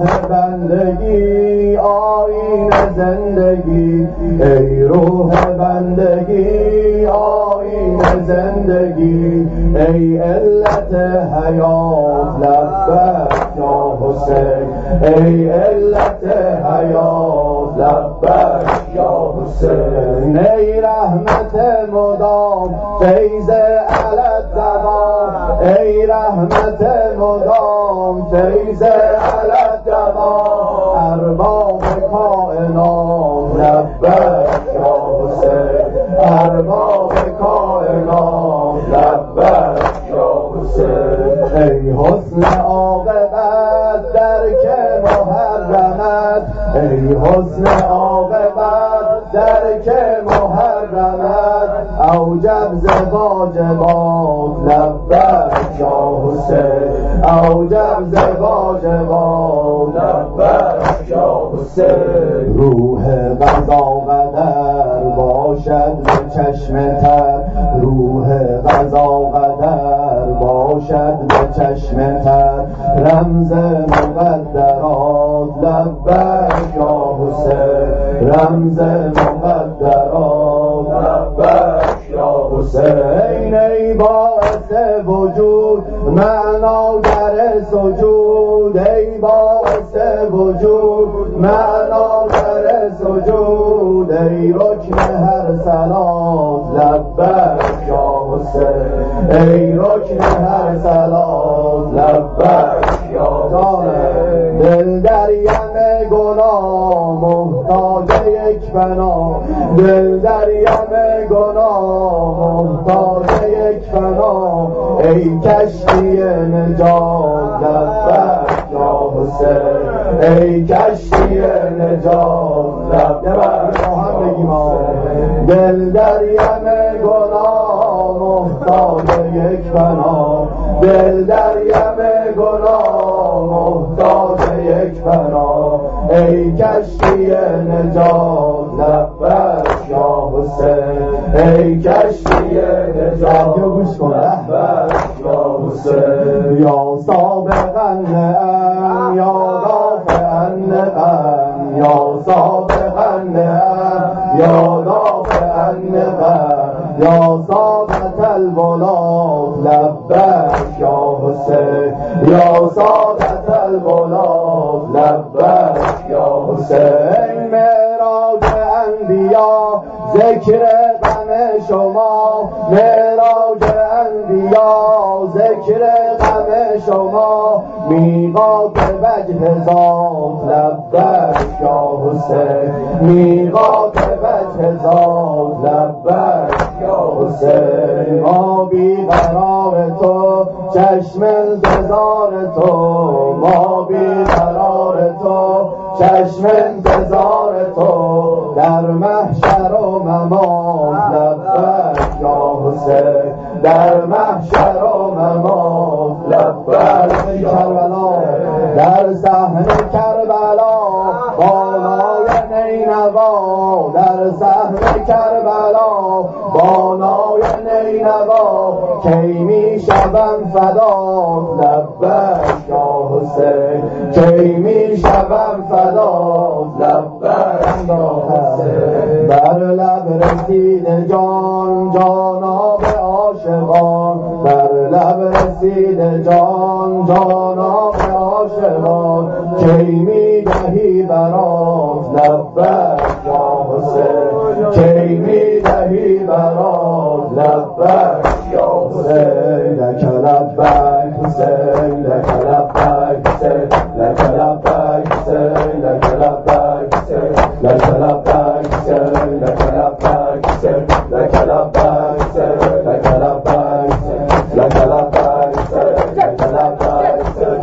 بندگی آیین زندگی ای روح بندگی آیین زندگی ای علت حیات لبیک یا حسین ای علت حیات لبیک یا حسین ای رحمت مدام فیض علت دوام ای رحمت مدام فیض علت دوام ارباب کائنات لبیک یا حسین ارباب کائنات لبیک یا حسین ای حسن عاقبت درک محرمت ای حسن عاقبت درک محرمت اوجب ز واجبات لبیک یا حسین اوجب ز واجبات لبیک یا حسین روح قضا قدر باشد به چشم تر روح قضا قدر باشد به چشم تر رمز مقدرات لبیک یا حسین رمز مقدرات لبیک یا حسین ای باعث وجود معناگر سجود ای باعث وجود معناگر سجود ای رکن هر صلات لبیک یا حسین ای رکن هر صلات لبیک یا حسین دل در یم گناه محتاج یک بنا دل در یم گناه محتاج یک فنا ای کشتی نجات لبک یا حسین ای کشتی نجات لبک دل در یم گناه محتاج یک فنا دل در یم گناه محتاج یک فنا ای کشتی نجات لبک یا حسین ای کشتی نجات گوش کن لبک یا حسین یا سابقا نعم یا دافعا نعم یا سابقا نعم یا دافعا نعم یا سادت البلاد لبک یا حسین یا سادت البلاد لبک یا حسین معراج انبیا ذکر غم شما معراج انبیا ذکر غم شما میقات وجه ذات لبک یا حسین میقات وجه ذات لبک یا حسین ما بیقرار تو چشم انتظار تو ما بیقرار تو چشم انتظار تو در محشر و ممات لبک یا حسین در محشر و ممات لبک کربلا در صحن کربلا بالای نینوا در صحن کربلا بالای نینوا کی می شوم فدات لبک یا حسین کی می شوم فدات لبک یا حسین بر لب رسید جان جاناب عاشقان بر لب رسید جان جاناب عاشقان کی می دهی برات لبک یا حسین کی می دهی برات لبک یا حسین لک لبک حسین لک لبک حسین لک لبک حسین لک لبک حسین لک لبک حسین لک لبک حسین لک لبک حسین لک لبک حسین لک لبک حسین لک لبک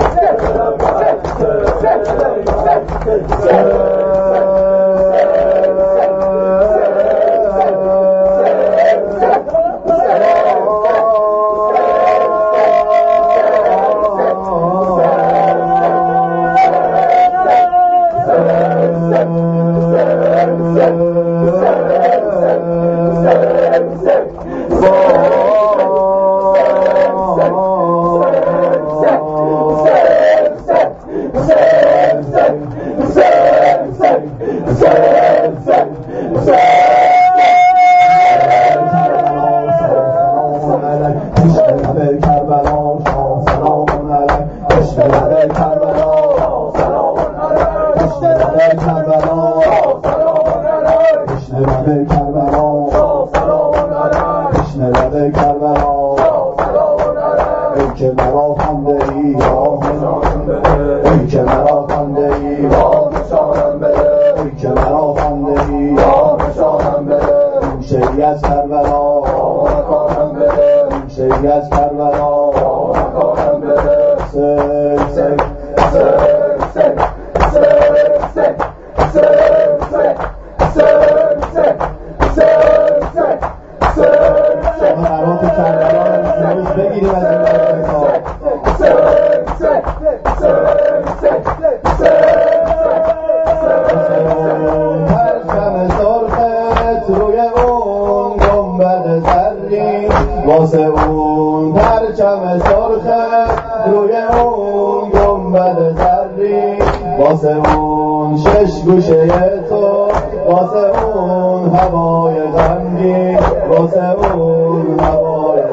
واسه اون پرچم سرخه روی اون گنبد زرین واسه اون شش گوشه تو واسه اون هوای غمگین واسه اون هوای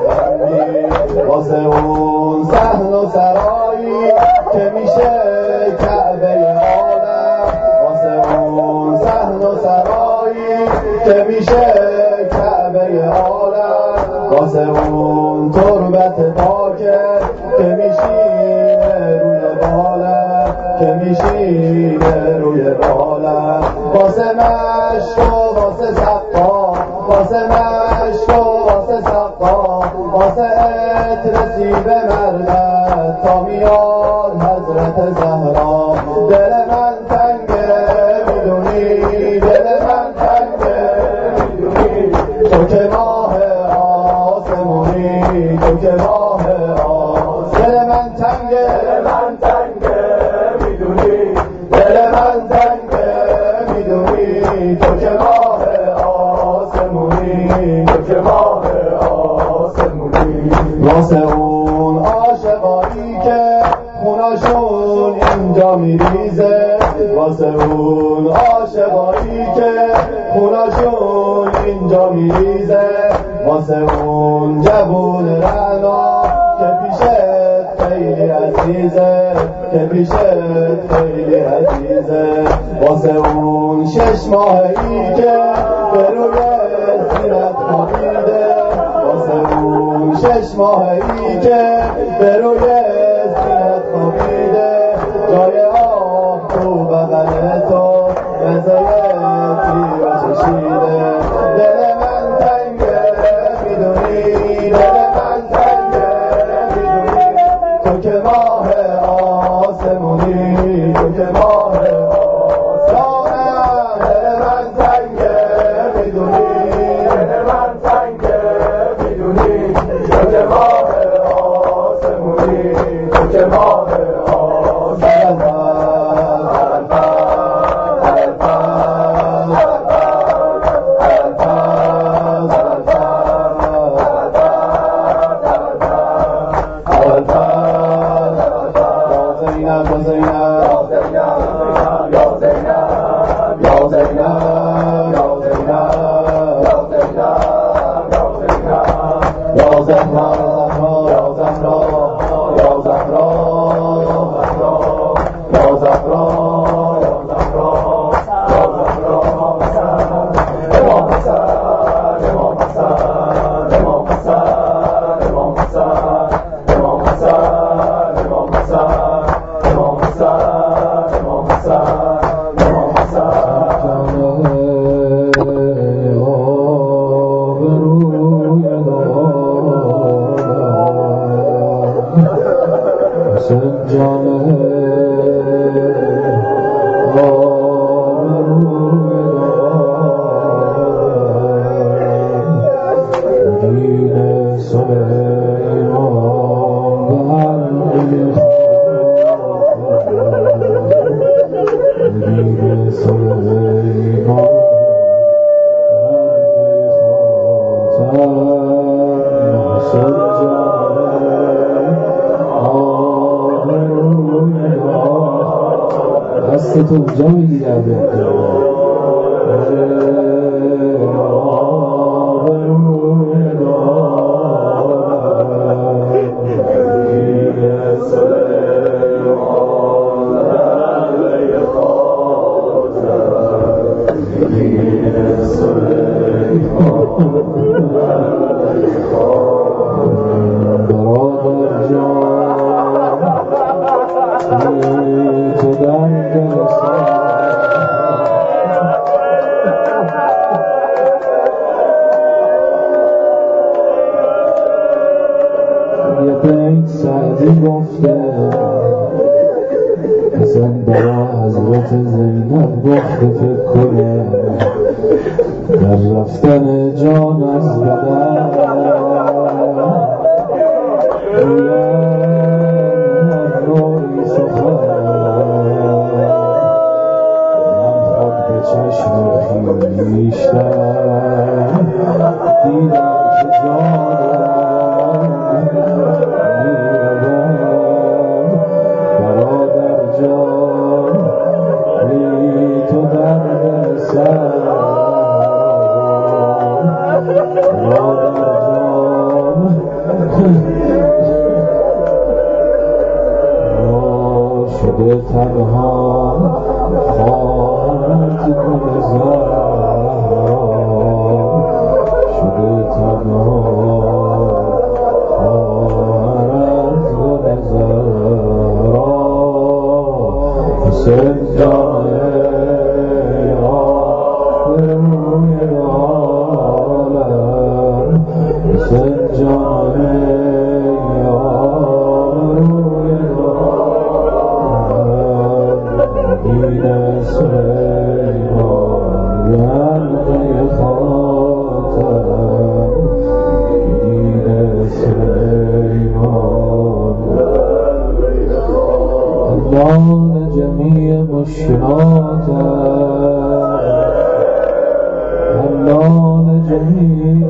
غمگین واسه اون صحن و سرایی که میشه کعبه عالم واسه اون صحن و سرایی که میشه کعبه عالم واسه اون تربت پاکه که میشینه روی بالم که میشینه روی بالم واسه مشک و واسه سقا واسه مشک و واسه سقا واسه عطر سیب مردت تا میاد حضرت زهرا دل من تنگه میدونی دل من تنگه میدونی تو که ماه آسمونی تو که ماه دل من تنگه میدونی دل من تنگه میدونی تو که ماه آسمونی تو که ماه آسمونی واسه اون عاشقایی که خوناشون اینجا میریزه واسه اون عاشقایی که خوناشون اینجا میریزه واسه اون جوون رعنا که پیشت خیلی عزیزه که پیشت خیلی عزیزه واسه اون 6 ماهی که به روی سینت خوابیده واسه اون 6 ماهی که به روی سینت خوابیده جای آب تو بغل تو مزه تیر چشیده دل من تنگه میدونی دل من تنگه میدونی تو که ماه آسمونی تو که ماه آسمونی دل من تنگه میدونی دل من تنگه میدونی تو که ماه آسمونی تو که ماه آسمونی تو جایی دیگر سعدی گفته حسن برا حضرت زینب گفته فکر کنه در رفتن جان از بدن روی سخن من خود به چشم خویشتن دیدم که جان تنها خواهد گل زهرا شده تنها خواهد گل زهرا جان آبروی عالم سجان آبروی عالم دین سلیمان یلقی خاتم دین سلیمان الله لجمیع مشکلاتم الله لجمیع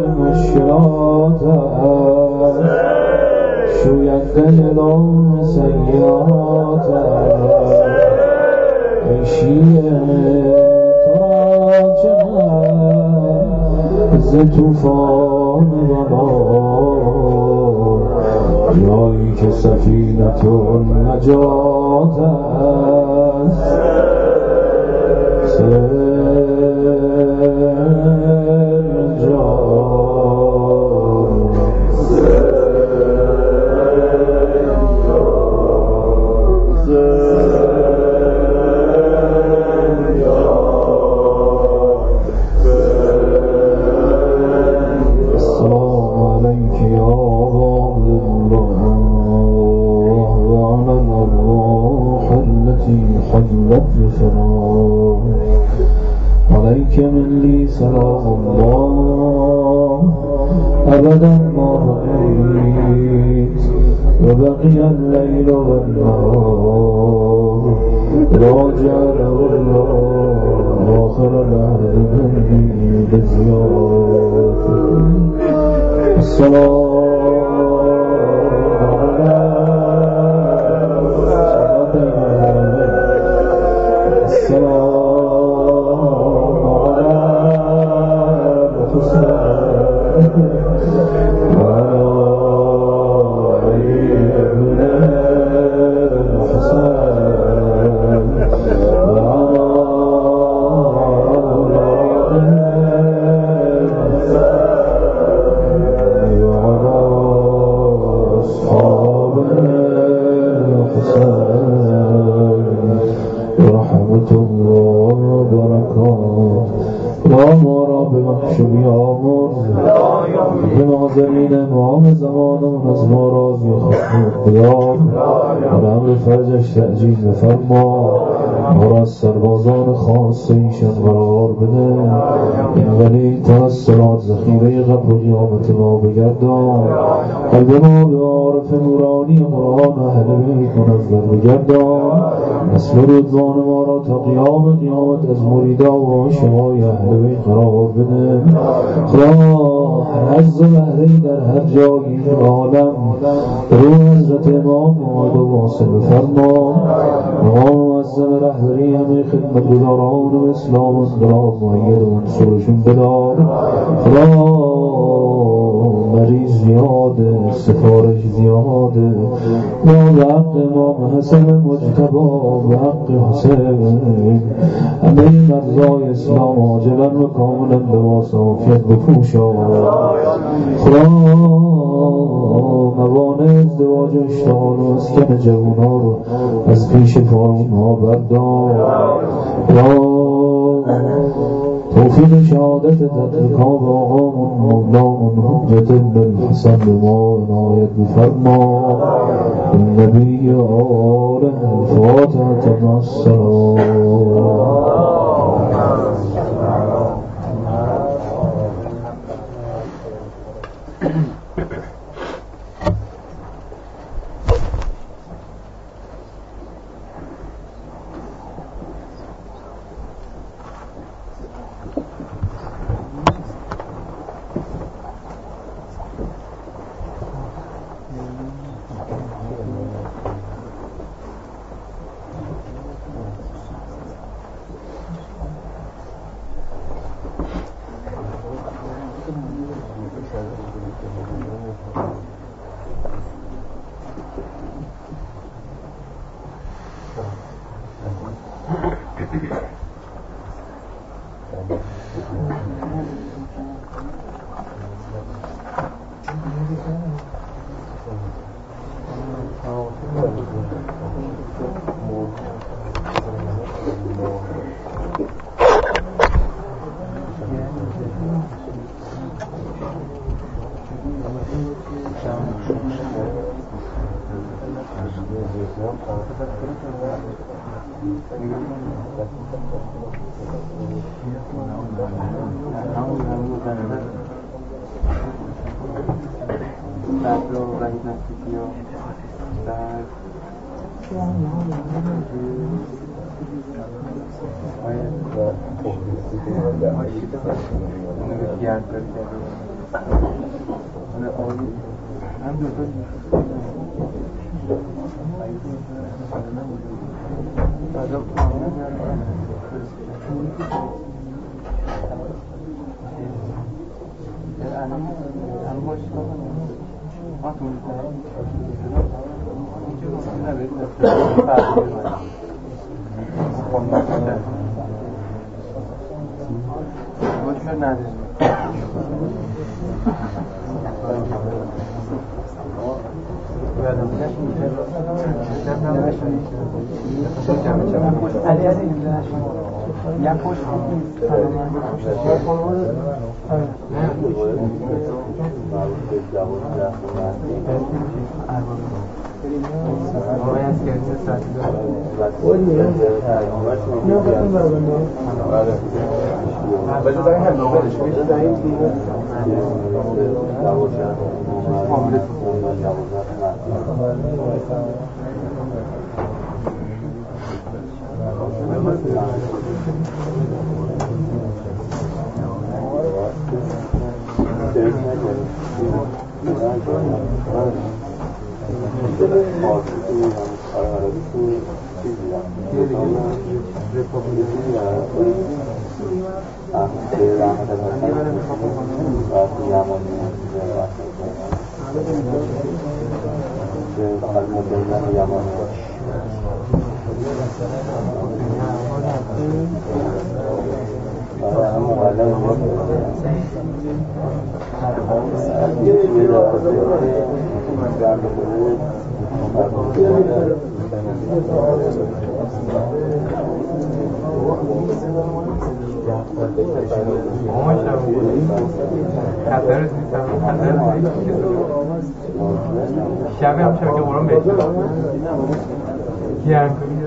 مشکلاتم شوینده نام سیئاتم ای شیعه تو را چه ز طوفان بهار جایی که سفینة النجات است عليك مني سلام الله أبدا ما رأيت وبقي الليل والنهار راجع له الله آخر العهد مني بزيارته الصلاة تأجیل بفرما ما را از سربازان خاص ایشان قرار بده این ولی تا از صلات ذخیره قبر و قیامت ما بگردان قلب ما به عارف نورانی قرآن اهل بیت منور بگردان اصل رضوان ما را تا قیامت از مریدا و عاشقای اهل بیت قرار بده خدا هر عز و بهره‌ای در هر جایی عالم روح حضرت امام محمد واصل بفرما مقام معظم رهبری همه خدمتگزاران و اسلام و انقلاب مؤید و منصورشون بدار خدا مریض زیاده سفارش زیاده ما به حق امام حسن مجتبی به حق حسین همه مرزای اسلام عاجلا و کاملا لباس عافیت بپوشا خدا موانع ازدواج و اشتغال و مسکن جوانها رو از پیش پایونها بردار توفیق شهادت تطریقاب آقامون مولامون حجت ابن الحسن به ما عنایت بفرما النبی آله الفاتحة مع السلام شبه هم شبه که قرآن بهتر گرم کنی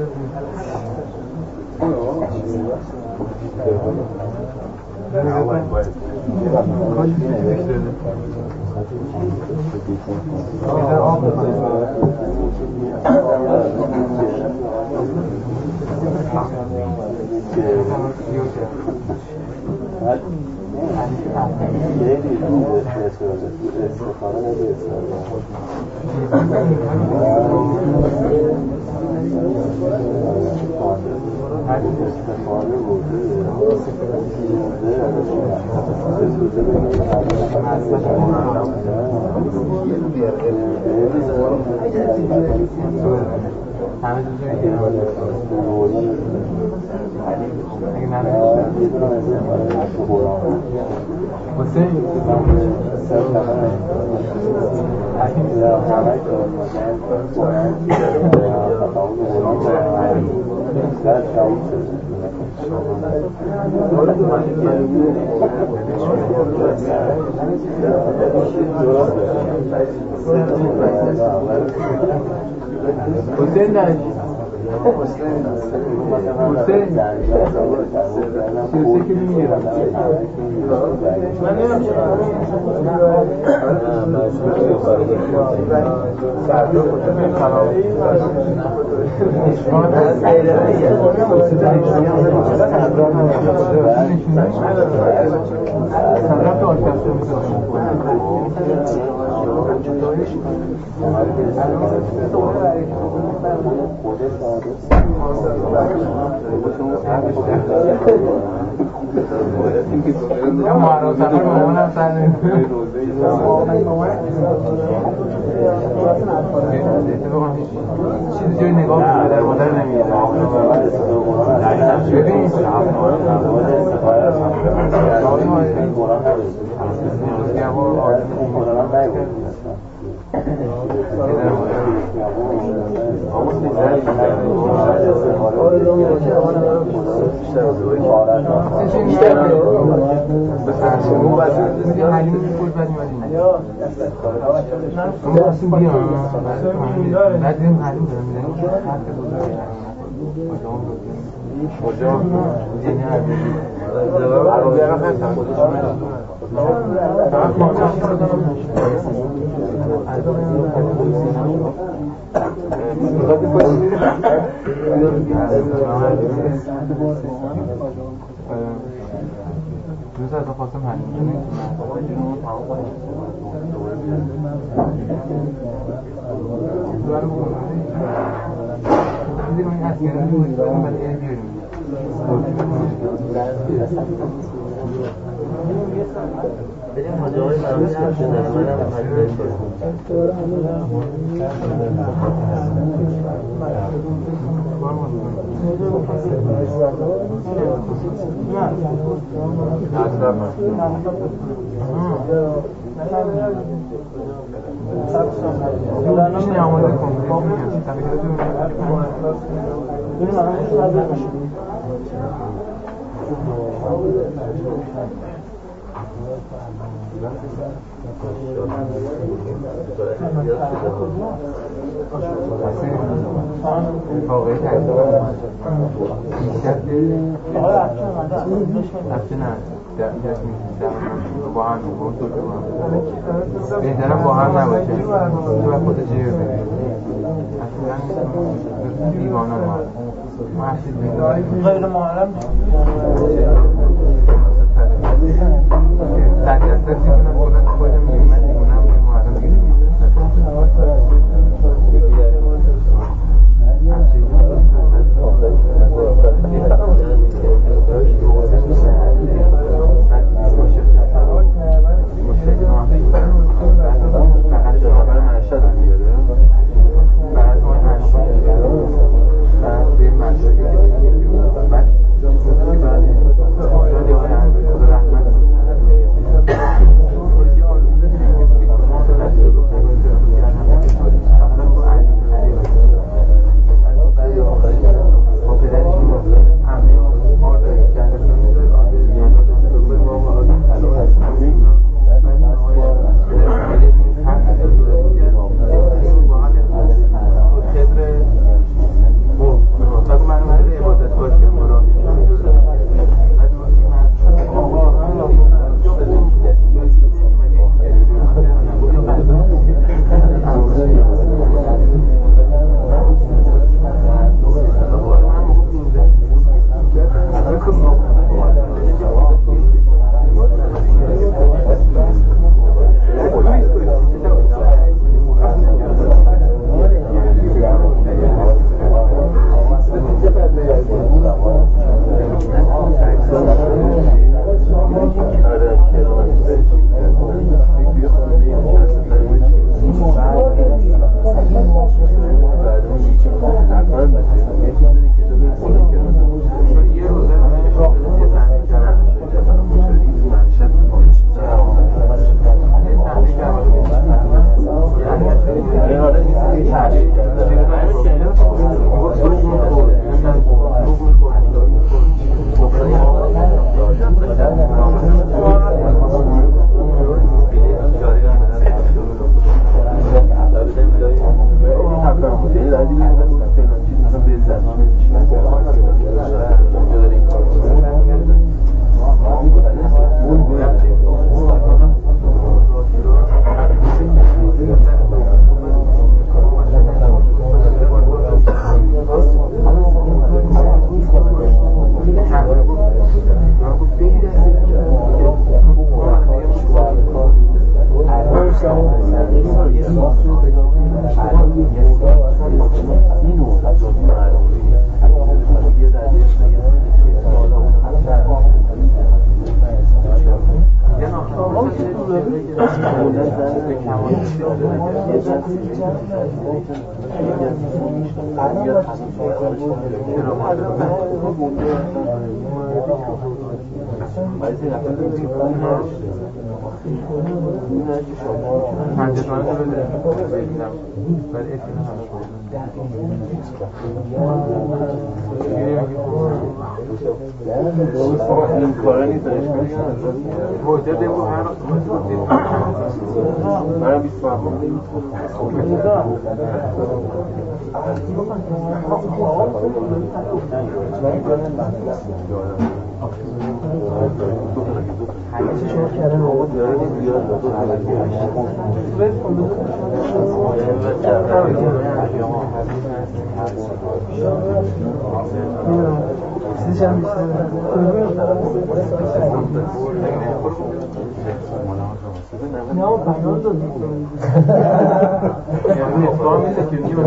چیزی جای نگاه در مادر نمیده بعد میادیم نه اصلا بیان بعد دیدیم حریم دارم میدنیم که حرف بزرگی کجا یعنی حرفی عربی هستم روز از خواستم حریم کنیم دیدیم این اسکرین رو بایستیم برای این بیاریم بریم مجاوی مرامی هم شده منم مجاوی واقعی تحصیل با هم بهترم با هم نباشه تو خود جیر بگیر اصلا دیوانه ما غیر محرم تحصیل کنم کنم خودم میگم من دیوانم محرم بگیرم پنجتانه رو بده بگیرم ولی اتینا همه این کارا نیست داشت وجده بود هر وقت منم 20 ماه همیشه شما کردن آقا داره زیاد چیزی هم بیشتر نه اون بیان دادی یعنی اتفاق میشه که نیمه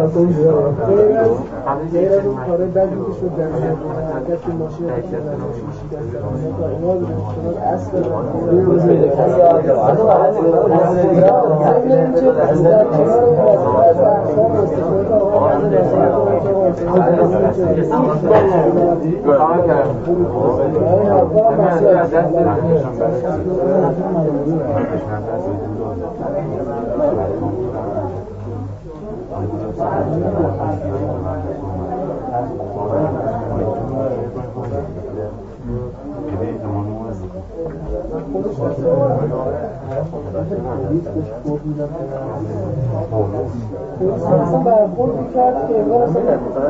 غیر از اون کاره بدی که شد در حرکت ماشین اصل اصلا برخورد میکرد که انگار اصلا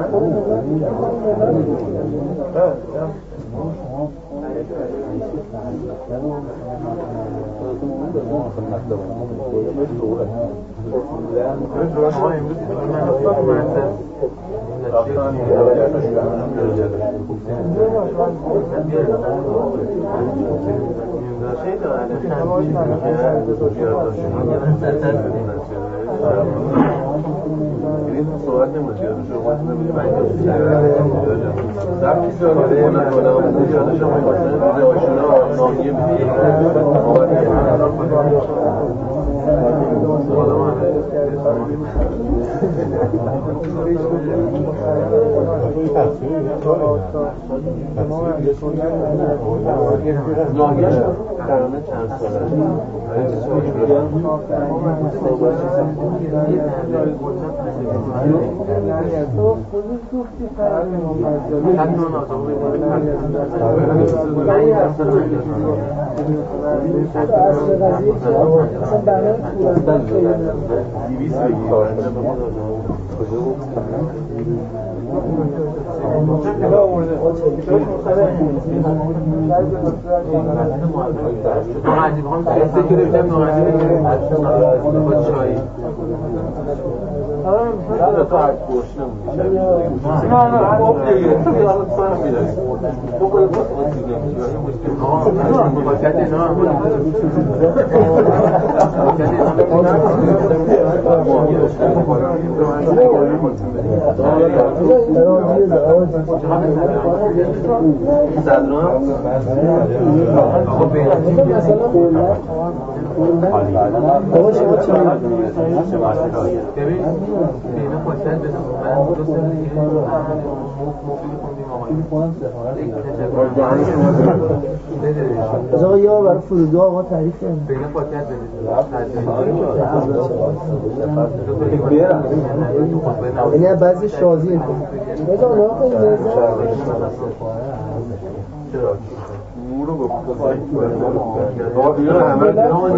این صحبت نمیشه شما نمیدونید در کی زاره من بالا اون شما مثلا نمایشنا نامیه میگه نامیه قرانه چند ساله آقا یا برای فرودگاه ما تعریف کنیم بین پاکت یعنی بعضی شازیه بذار اونها کنیم رو گفت اینا همه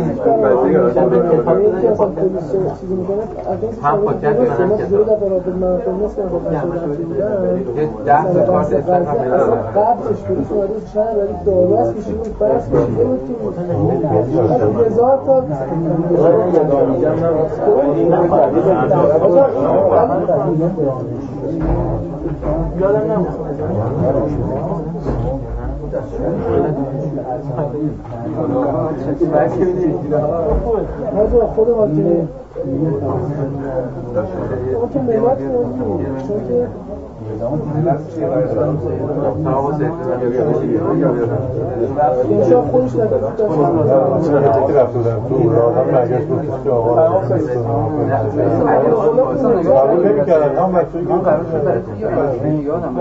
هم پاکت بدن که دو دفعه رابط مناطق مثل یک 10 تا کارت استفاده قبلش فروش اومده چند ولی داروست میشه بود برس کشیده بود تو 1000 تا یادم نمید خود حاکمه حاکم ملت چون که اینجا خودش نتیجه رفت بودم تو آدم برگشت بود که آقا قبول نمی‌کردن هم بچه‌ای که قرار شد یادم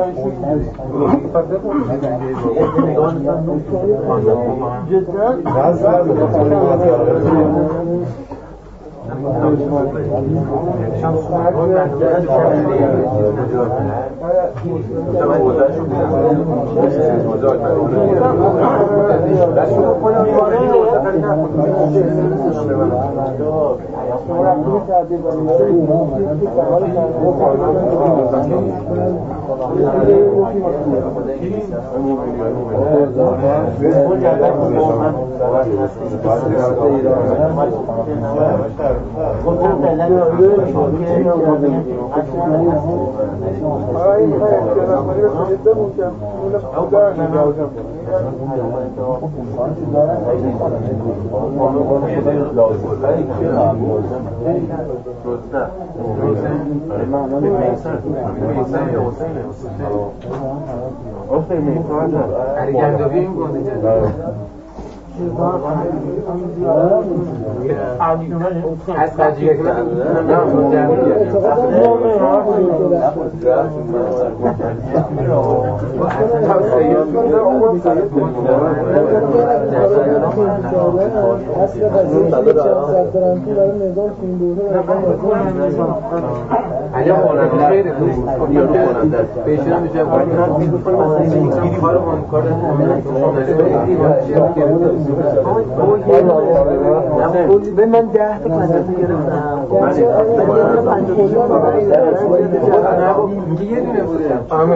از تجربه به من 10 تا مدرسه گرفتم یه دونه بوده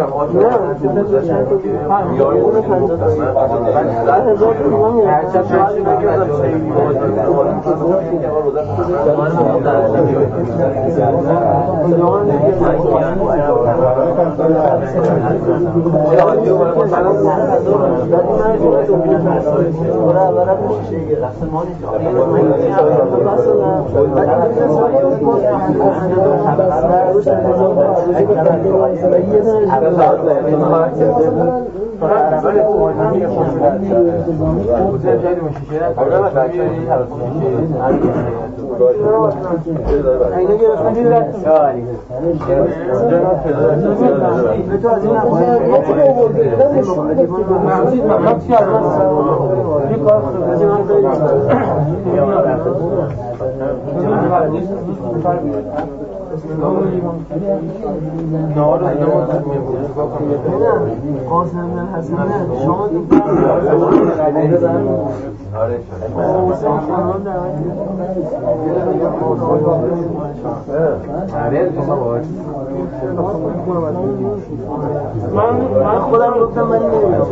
من خودم گفتم من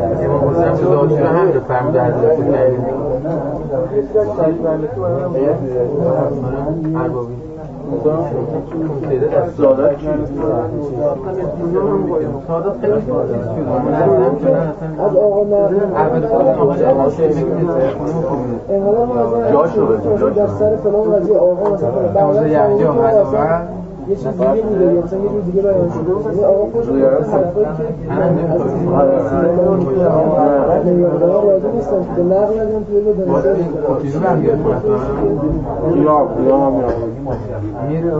از آقا در سر فلان قضیه آقا مثلا یه چیز دیگه بوده یا مثلا یه چیز دیگه بیان شده مثلا آقا خوش بود حرفایی که راضی نیستن که نقل ندیم توی رو دانشگاه چیزی برگرد میره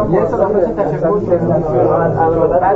یه سال آخرش تشکر کردم بعد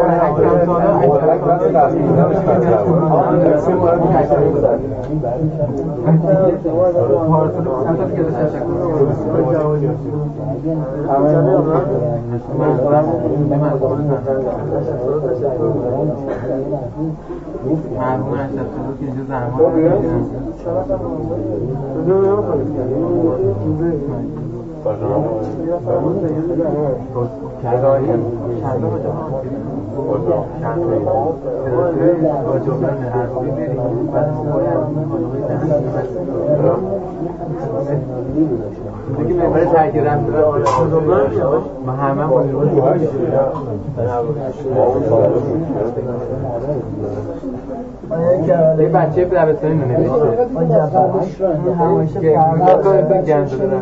یه بچه دبستانی نوشته که میگه گنج داره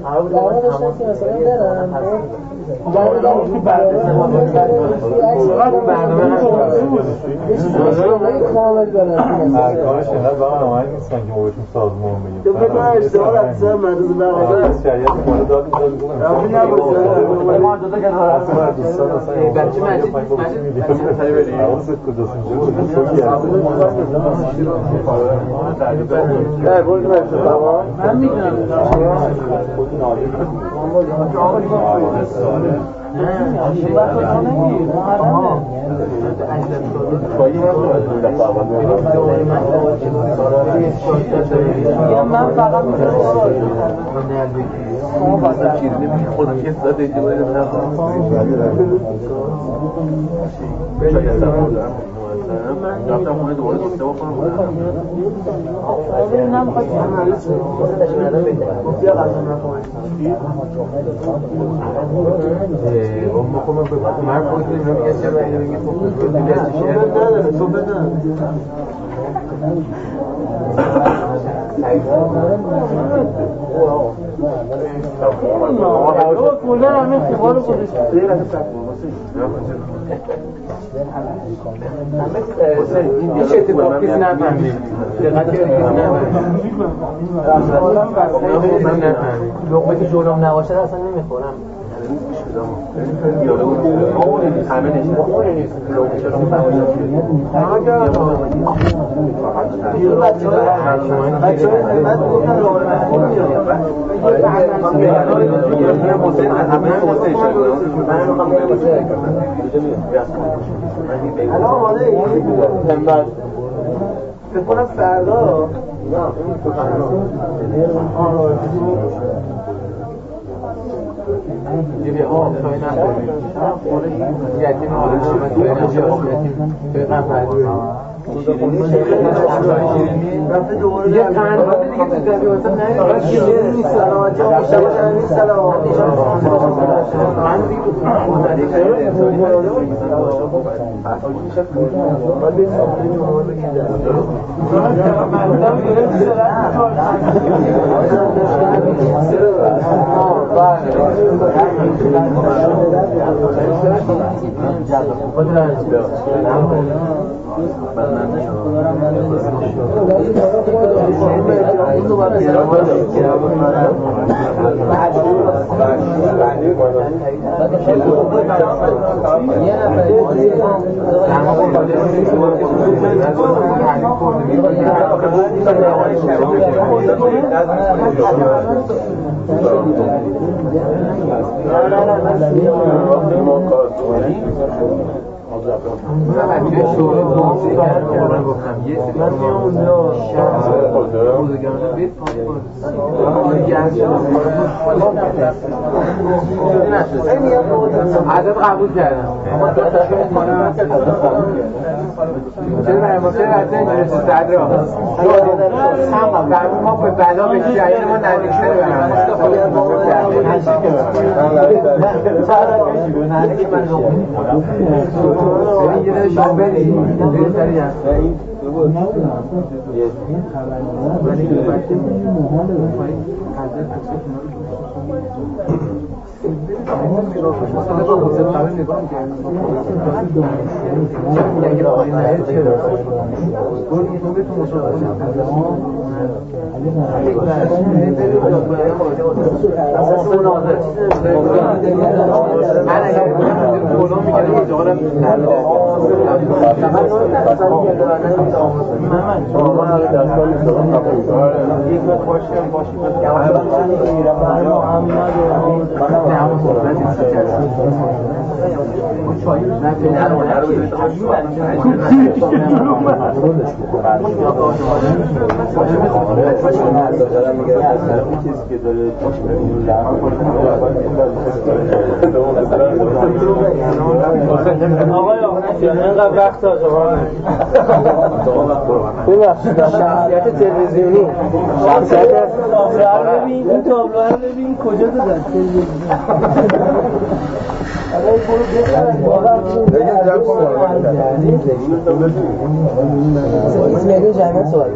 کامل دارن ارکانش اینا برنامه‌ای نیستن که ما بهشون سازمان بگیم. تو فکر کنم اشتباه اصلا مدرسه برنامه شریعت مورد داد ما دو تا کنار اصلا دوستان اصلا بچه مجید حواست کجاست من میدونم من فقط رفتم خونه دوباره دوسته بکنم هیچ اتفاقی نفهمیم دقت کردید نفهمیم لقمه که جلوم نباشه اصلا نمیخورم همه دیگه آب توی نداریم یتیم آمد توی نداریم پیغم پردوی یه قنبات دیگه تو دبی واسه نهیم سلامتی ها مشته باشن این سلامتی من دیگه عدد قبول کردم چرا برای صدر ما به بلا به شهید ما نزدیک‌تر اینقدر وقت شخصیت تلویزیونی شخصیت ببین این تابلو رو ببین کجا دادن میگه جمعیت سوال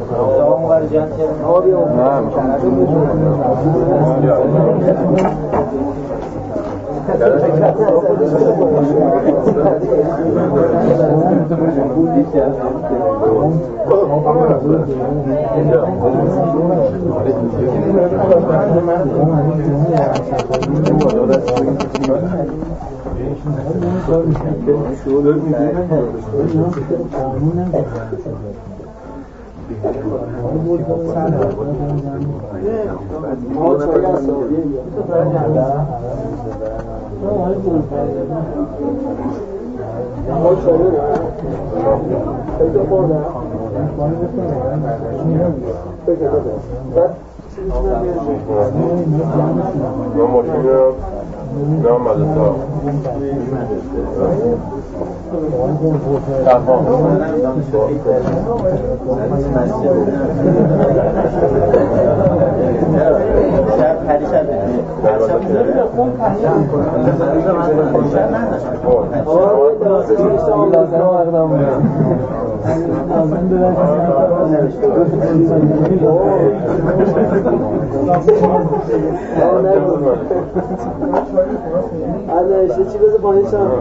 چی بذار پایین شم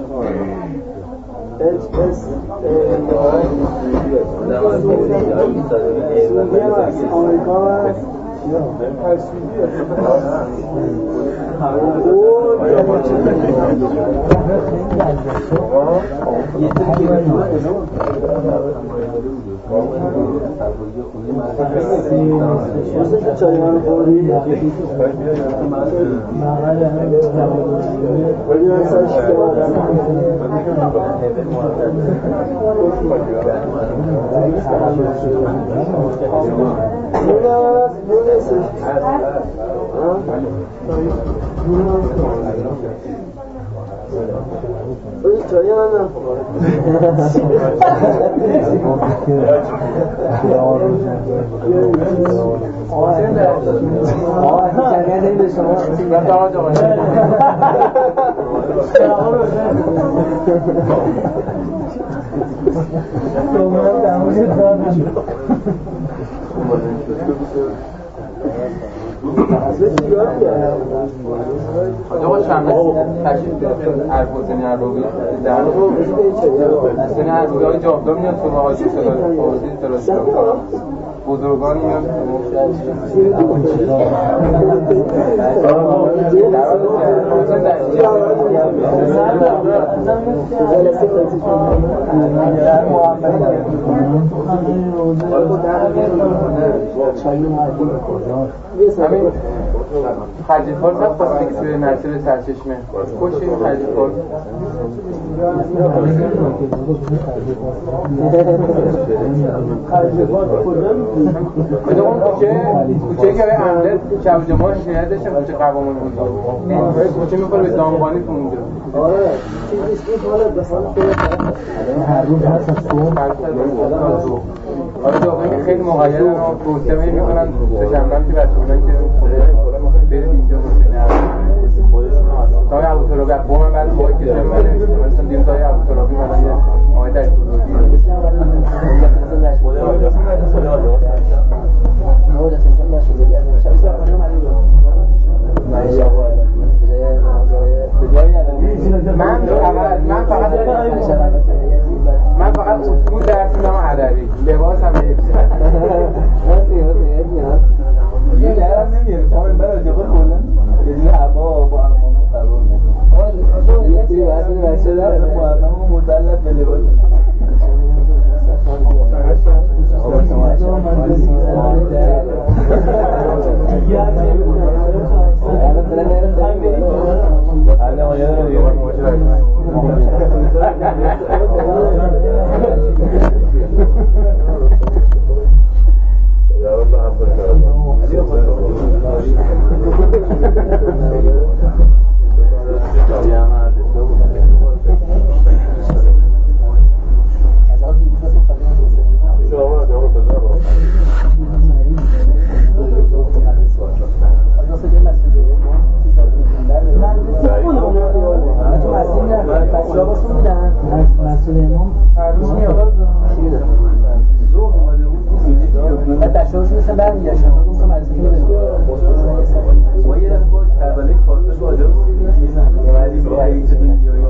آقا چند تشریف اربوزنی عربی در سن اربوزهای جابجا میاد تو آقای فوزی تراژی بزرگان میاد خرجی‌پار نخواست بگی توی نرسل سرچشمه کشی این خرجی‌پار اون کوچه که به عملت شب جمعه شنید داشتم کوچه قوامون بود کوچه میخوره به دامبانی تو اونجا چیزیش بود حالت بسان هر روز هست از تو آره جاقایی که خیلی مقیدن و توسعه میکنن تو شنبهم که بچه بودن که برید اینجا تای ابوترابی با من بعد باید که جمعه نمیشتم مثلا دیم تای ابوترابی من یه آقای دشتبروزی من فقط اصول درس میدم ادبی لباس هم نمی‌پوشم یه درم نمیاره کامل برای جواب کلا یه دونه هوا با هم فرور می‌کنه برمیگشتم گفتم از این ما یه با کربلای پارتش واجب ولی برای چه دنیایی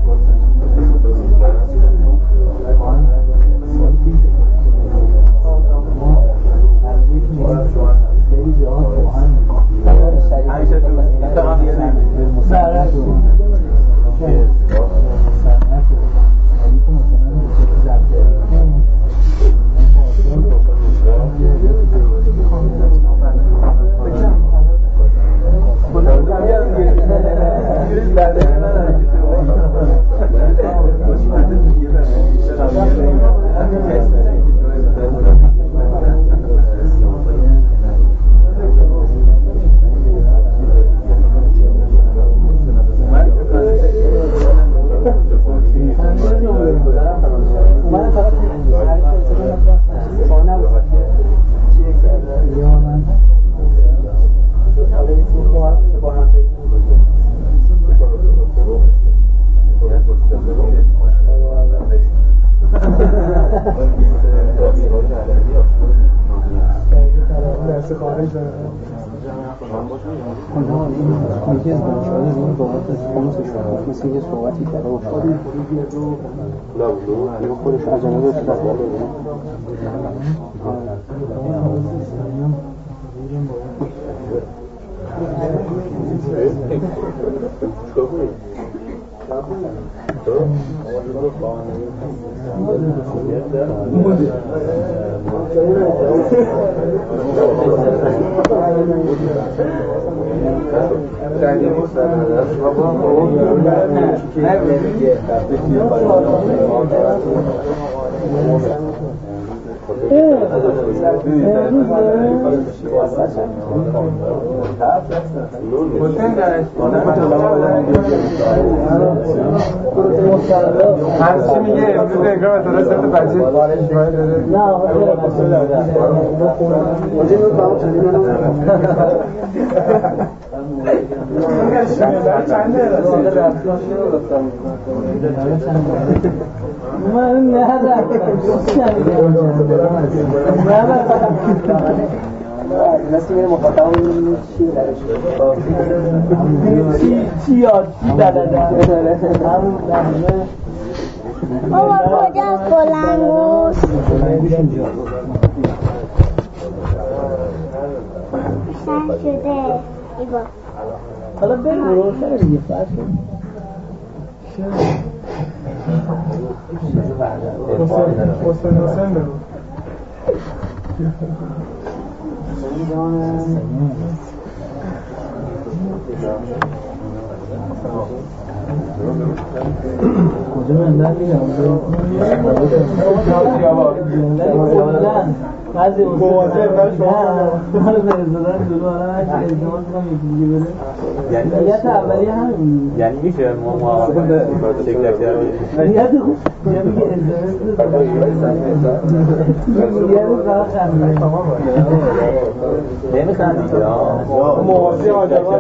مثل یه صحبتی کرده و خودش از اون رو استقبال هرچی میگه امروز انگار مثلا سه تا بچه نه نسی میره مخاطب میبینیم چی درش چی یاد چی داده همون دهنه بابا کجاست بلنگوش سر شده ایبا حالا بریم روشن دیگه فرش حسین برو کجا بندن میگم بعضی موازه برای شما حالا فرزادن جلو حالا هرچی ازدواج کنم یکی دیگه بره نیت اولی همین یعنی میشه موافقه شکل کردی نیت خوب یا میگه ازدواج میگه فقط خنده نمیخندی موازی آجابا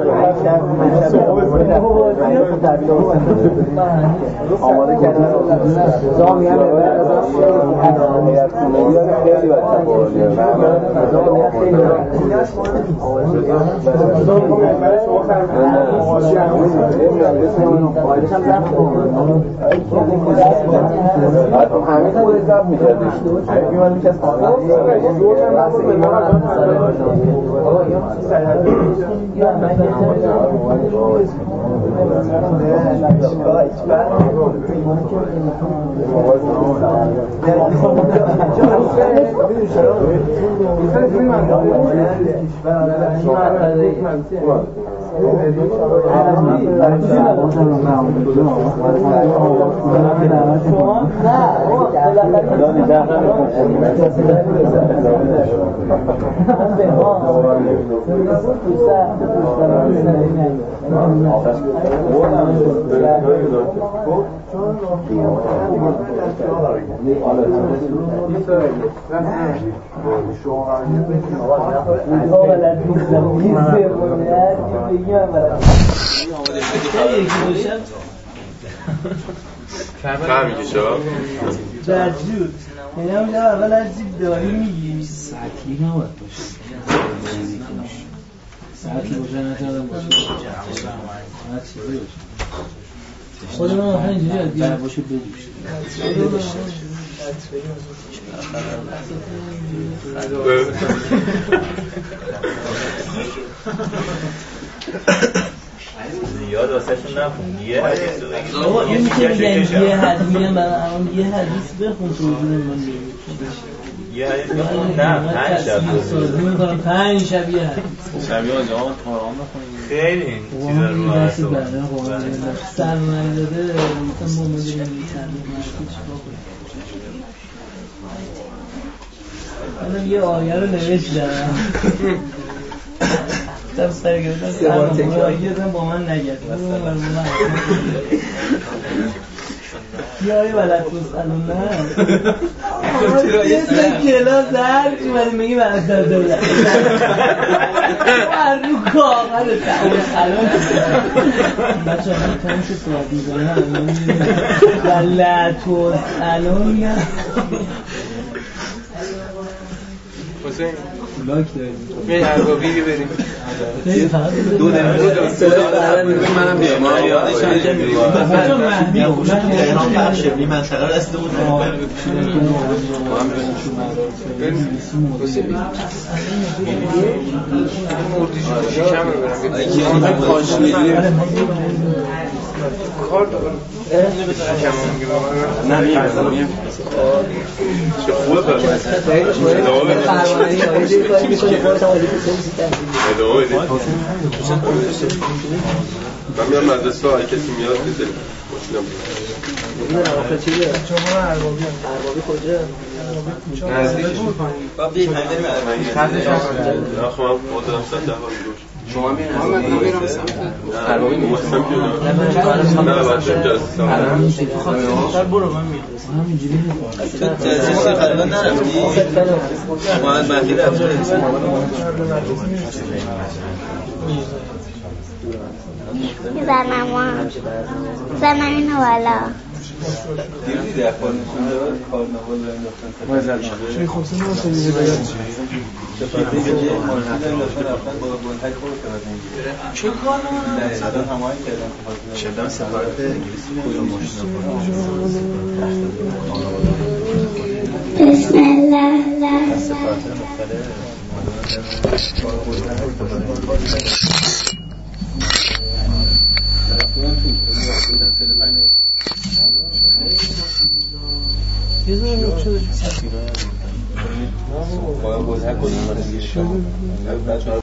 آماده کردن زامی هم خیلی همین خود زب میکردش همین من میکرد فهم میکشه درجود یعنی همونجا اول از جیب داری میگیری سطحی نباید باشه سطحی باشه نتردم باشه هر چیزی باشه خود من آخه اینجوری از بیار باشه بدوش زیاد واسهشون نخون یه حدیث رو بگید بابا این که میگن یه حدیث میگن برای یه حدیث بخون توجیه من یه حدیث بخون نه 5 شب میکنم 5 شب یه حدیث شبیه آجا آن تاران بخونیم خیلی این چیزا رو هست سرمایه داده مثلا مومده این منم یه آیه رو نوشتم دم سر گرفتم با من نگرد یه آیه بلد بسنون نه یه سن کلاس هر چی باید میگی بلد داده هر رو کاغل تعالی سلام بچه همه تنش سواد میزنه بلد بسنون میگم حسین لاک داریم بیایی اربابی بریم دو منم بیام ایران بخش شبلی منطقه رسته بود کار دارم چه خوبه من میام مدرسه ها کسی میاد بزنیم ماشینم میدونم آخه چیه؟ چون من اربابی کجا؟ نزدیکش باب دید من بریم نه خب من خودم سطح ها میروش شما میرم سمت اربابی موستم که نه بچه جلسه برو من میرسم همینجوری تو جلسه قربان نرفتی؟ محمد مهدی رفته زنم اینو بالا دیدی اخبار نشون داد کارناوال رو انداختن چه خوب سنو سنی باید شفاتی که مارکت انداختن رفتن با بلتک خورد کردن چه کارناوال دادن هماهنگ کردن شدن سفارت انگلیسی کدوم ماشینا بسم الله سفارت مختلف یه زنی رو چه داشت؟ باید بلتک کنیم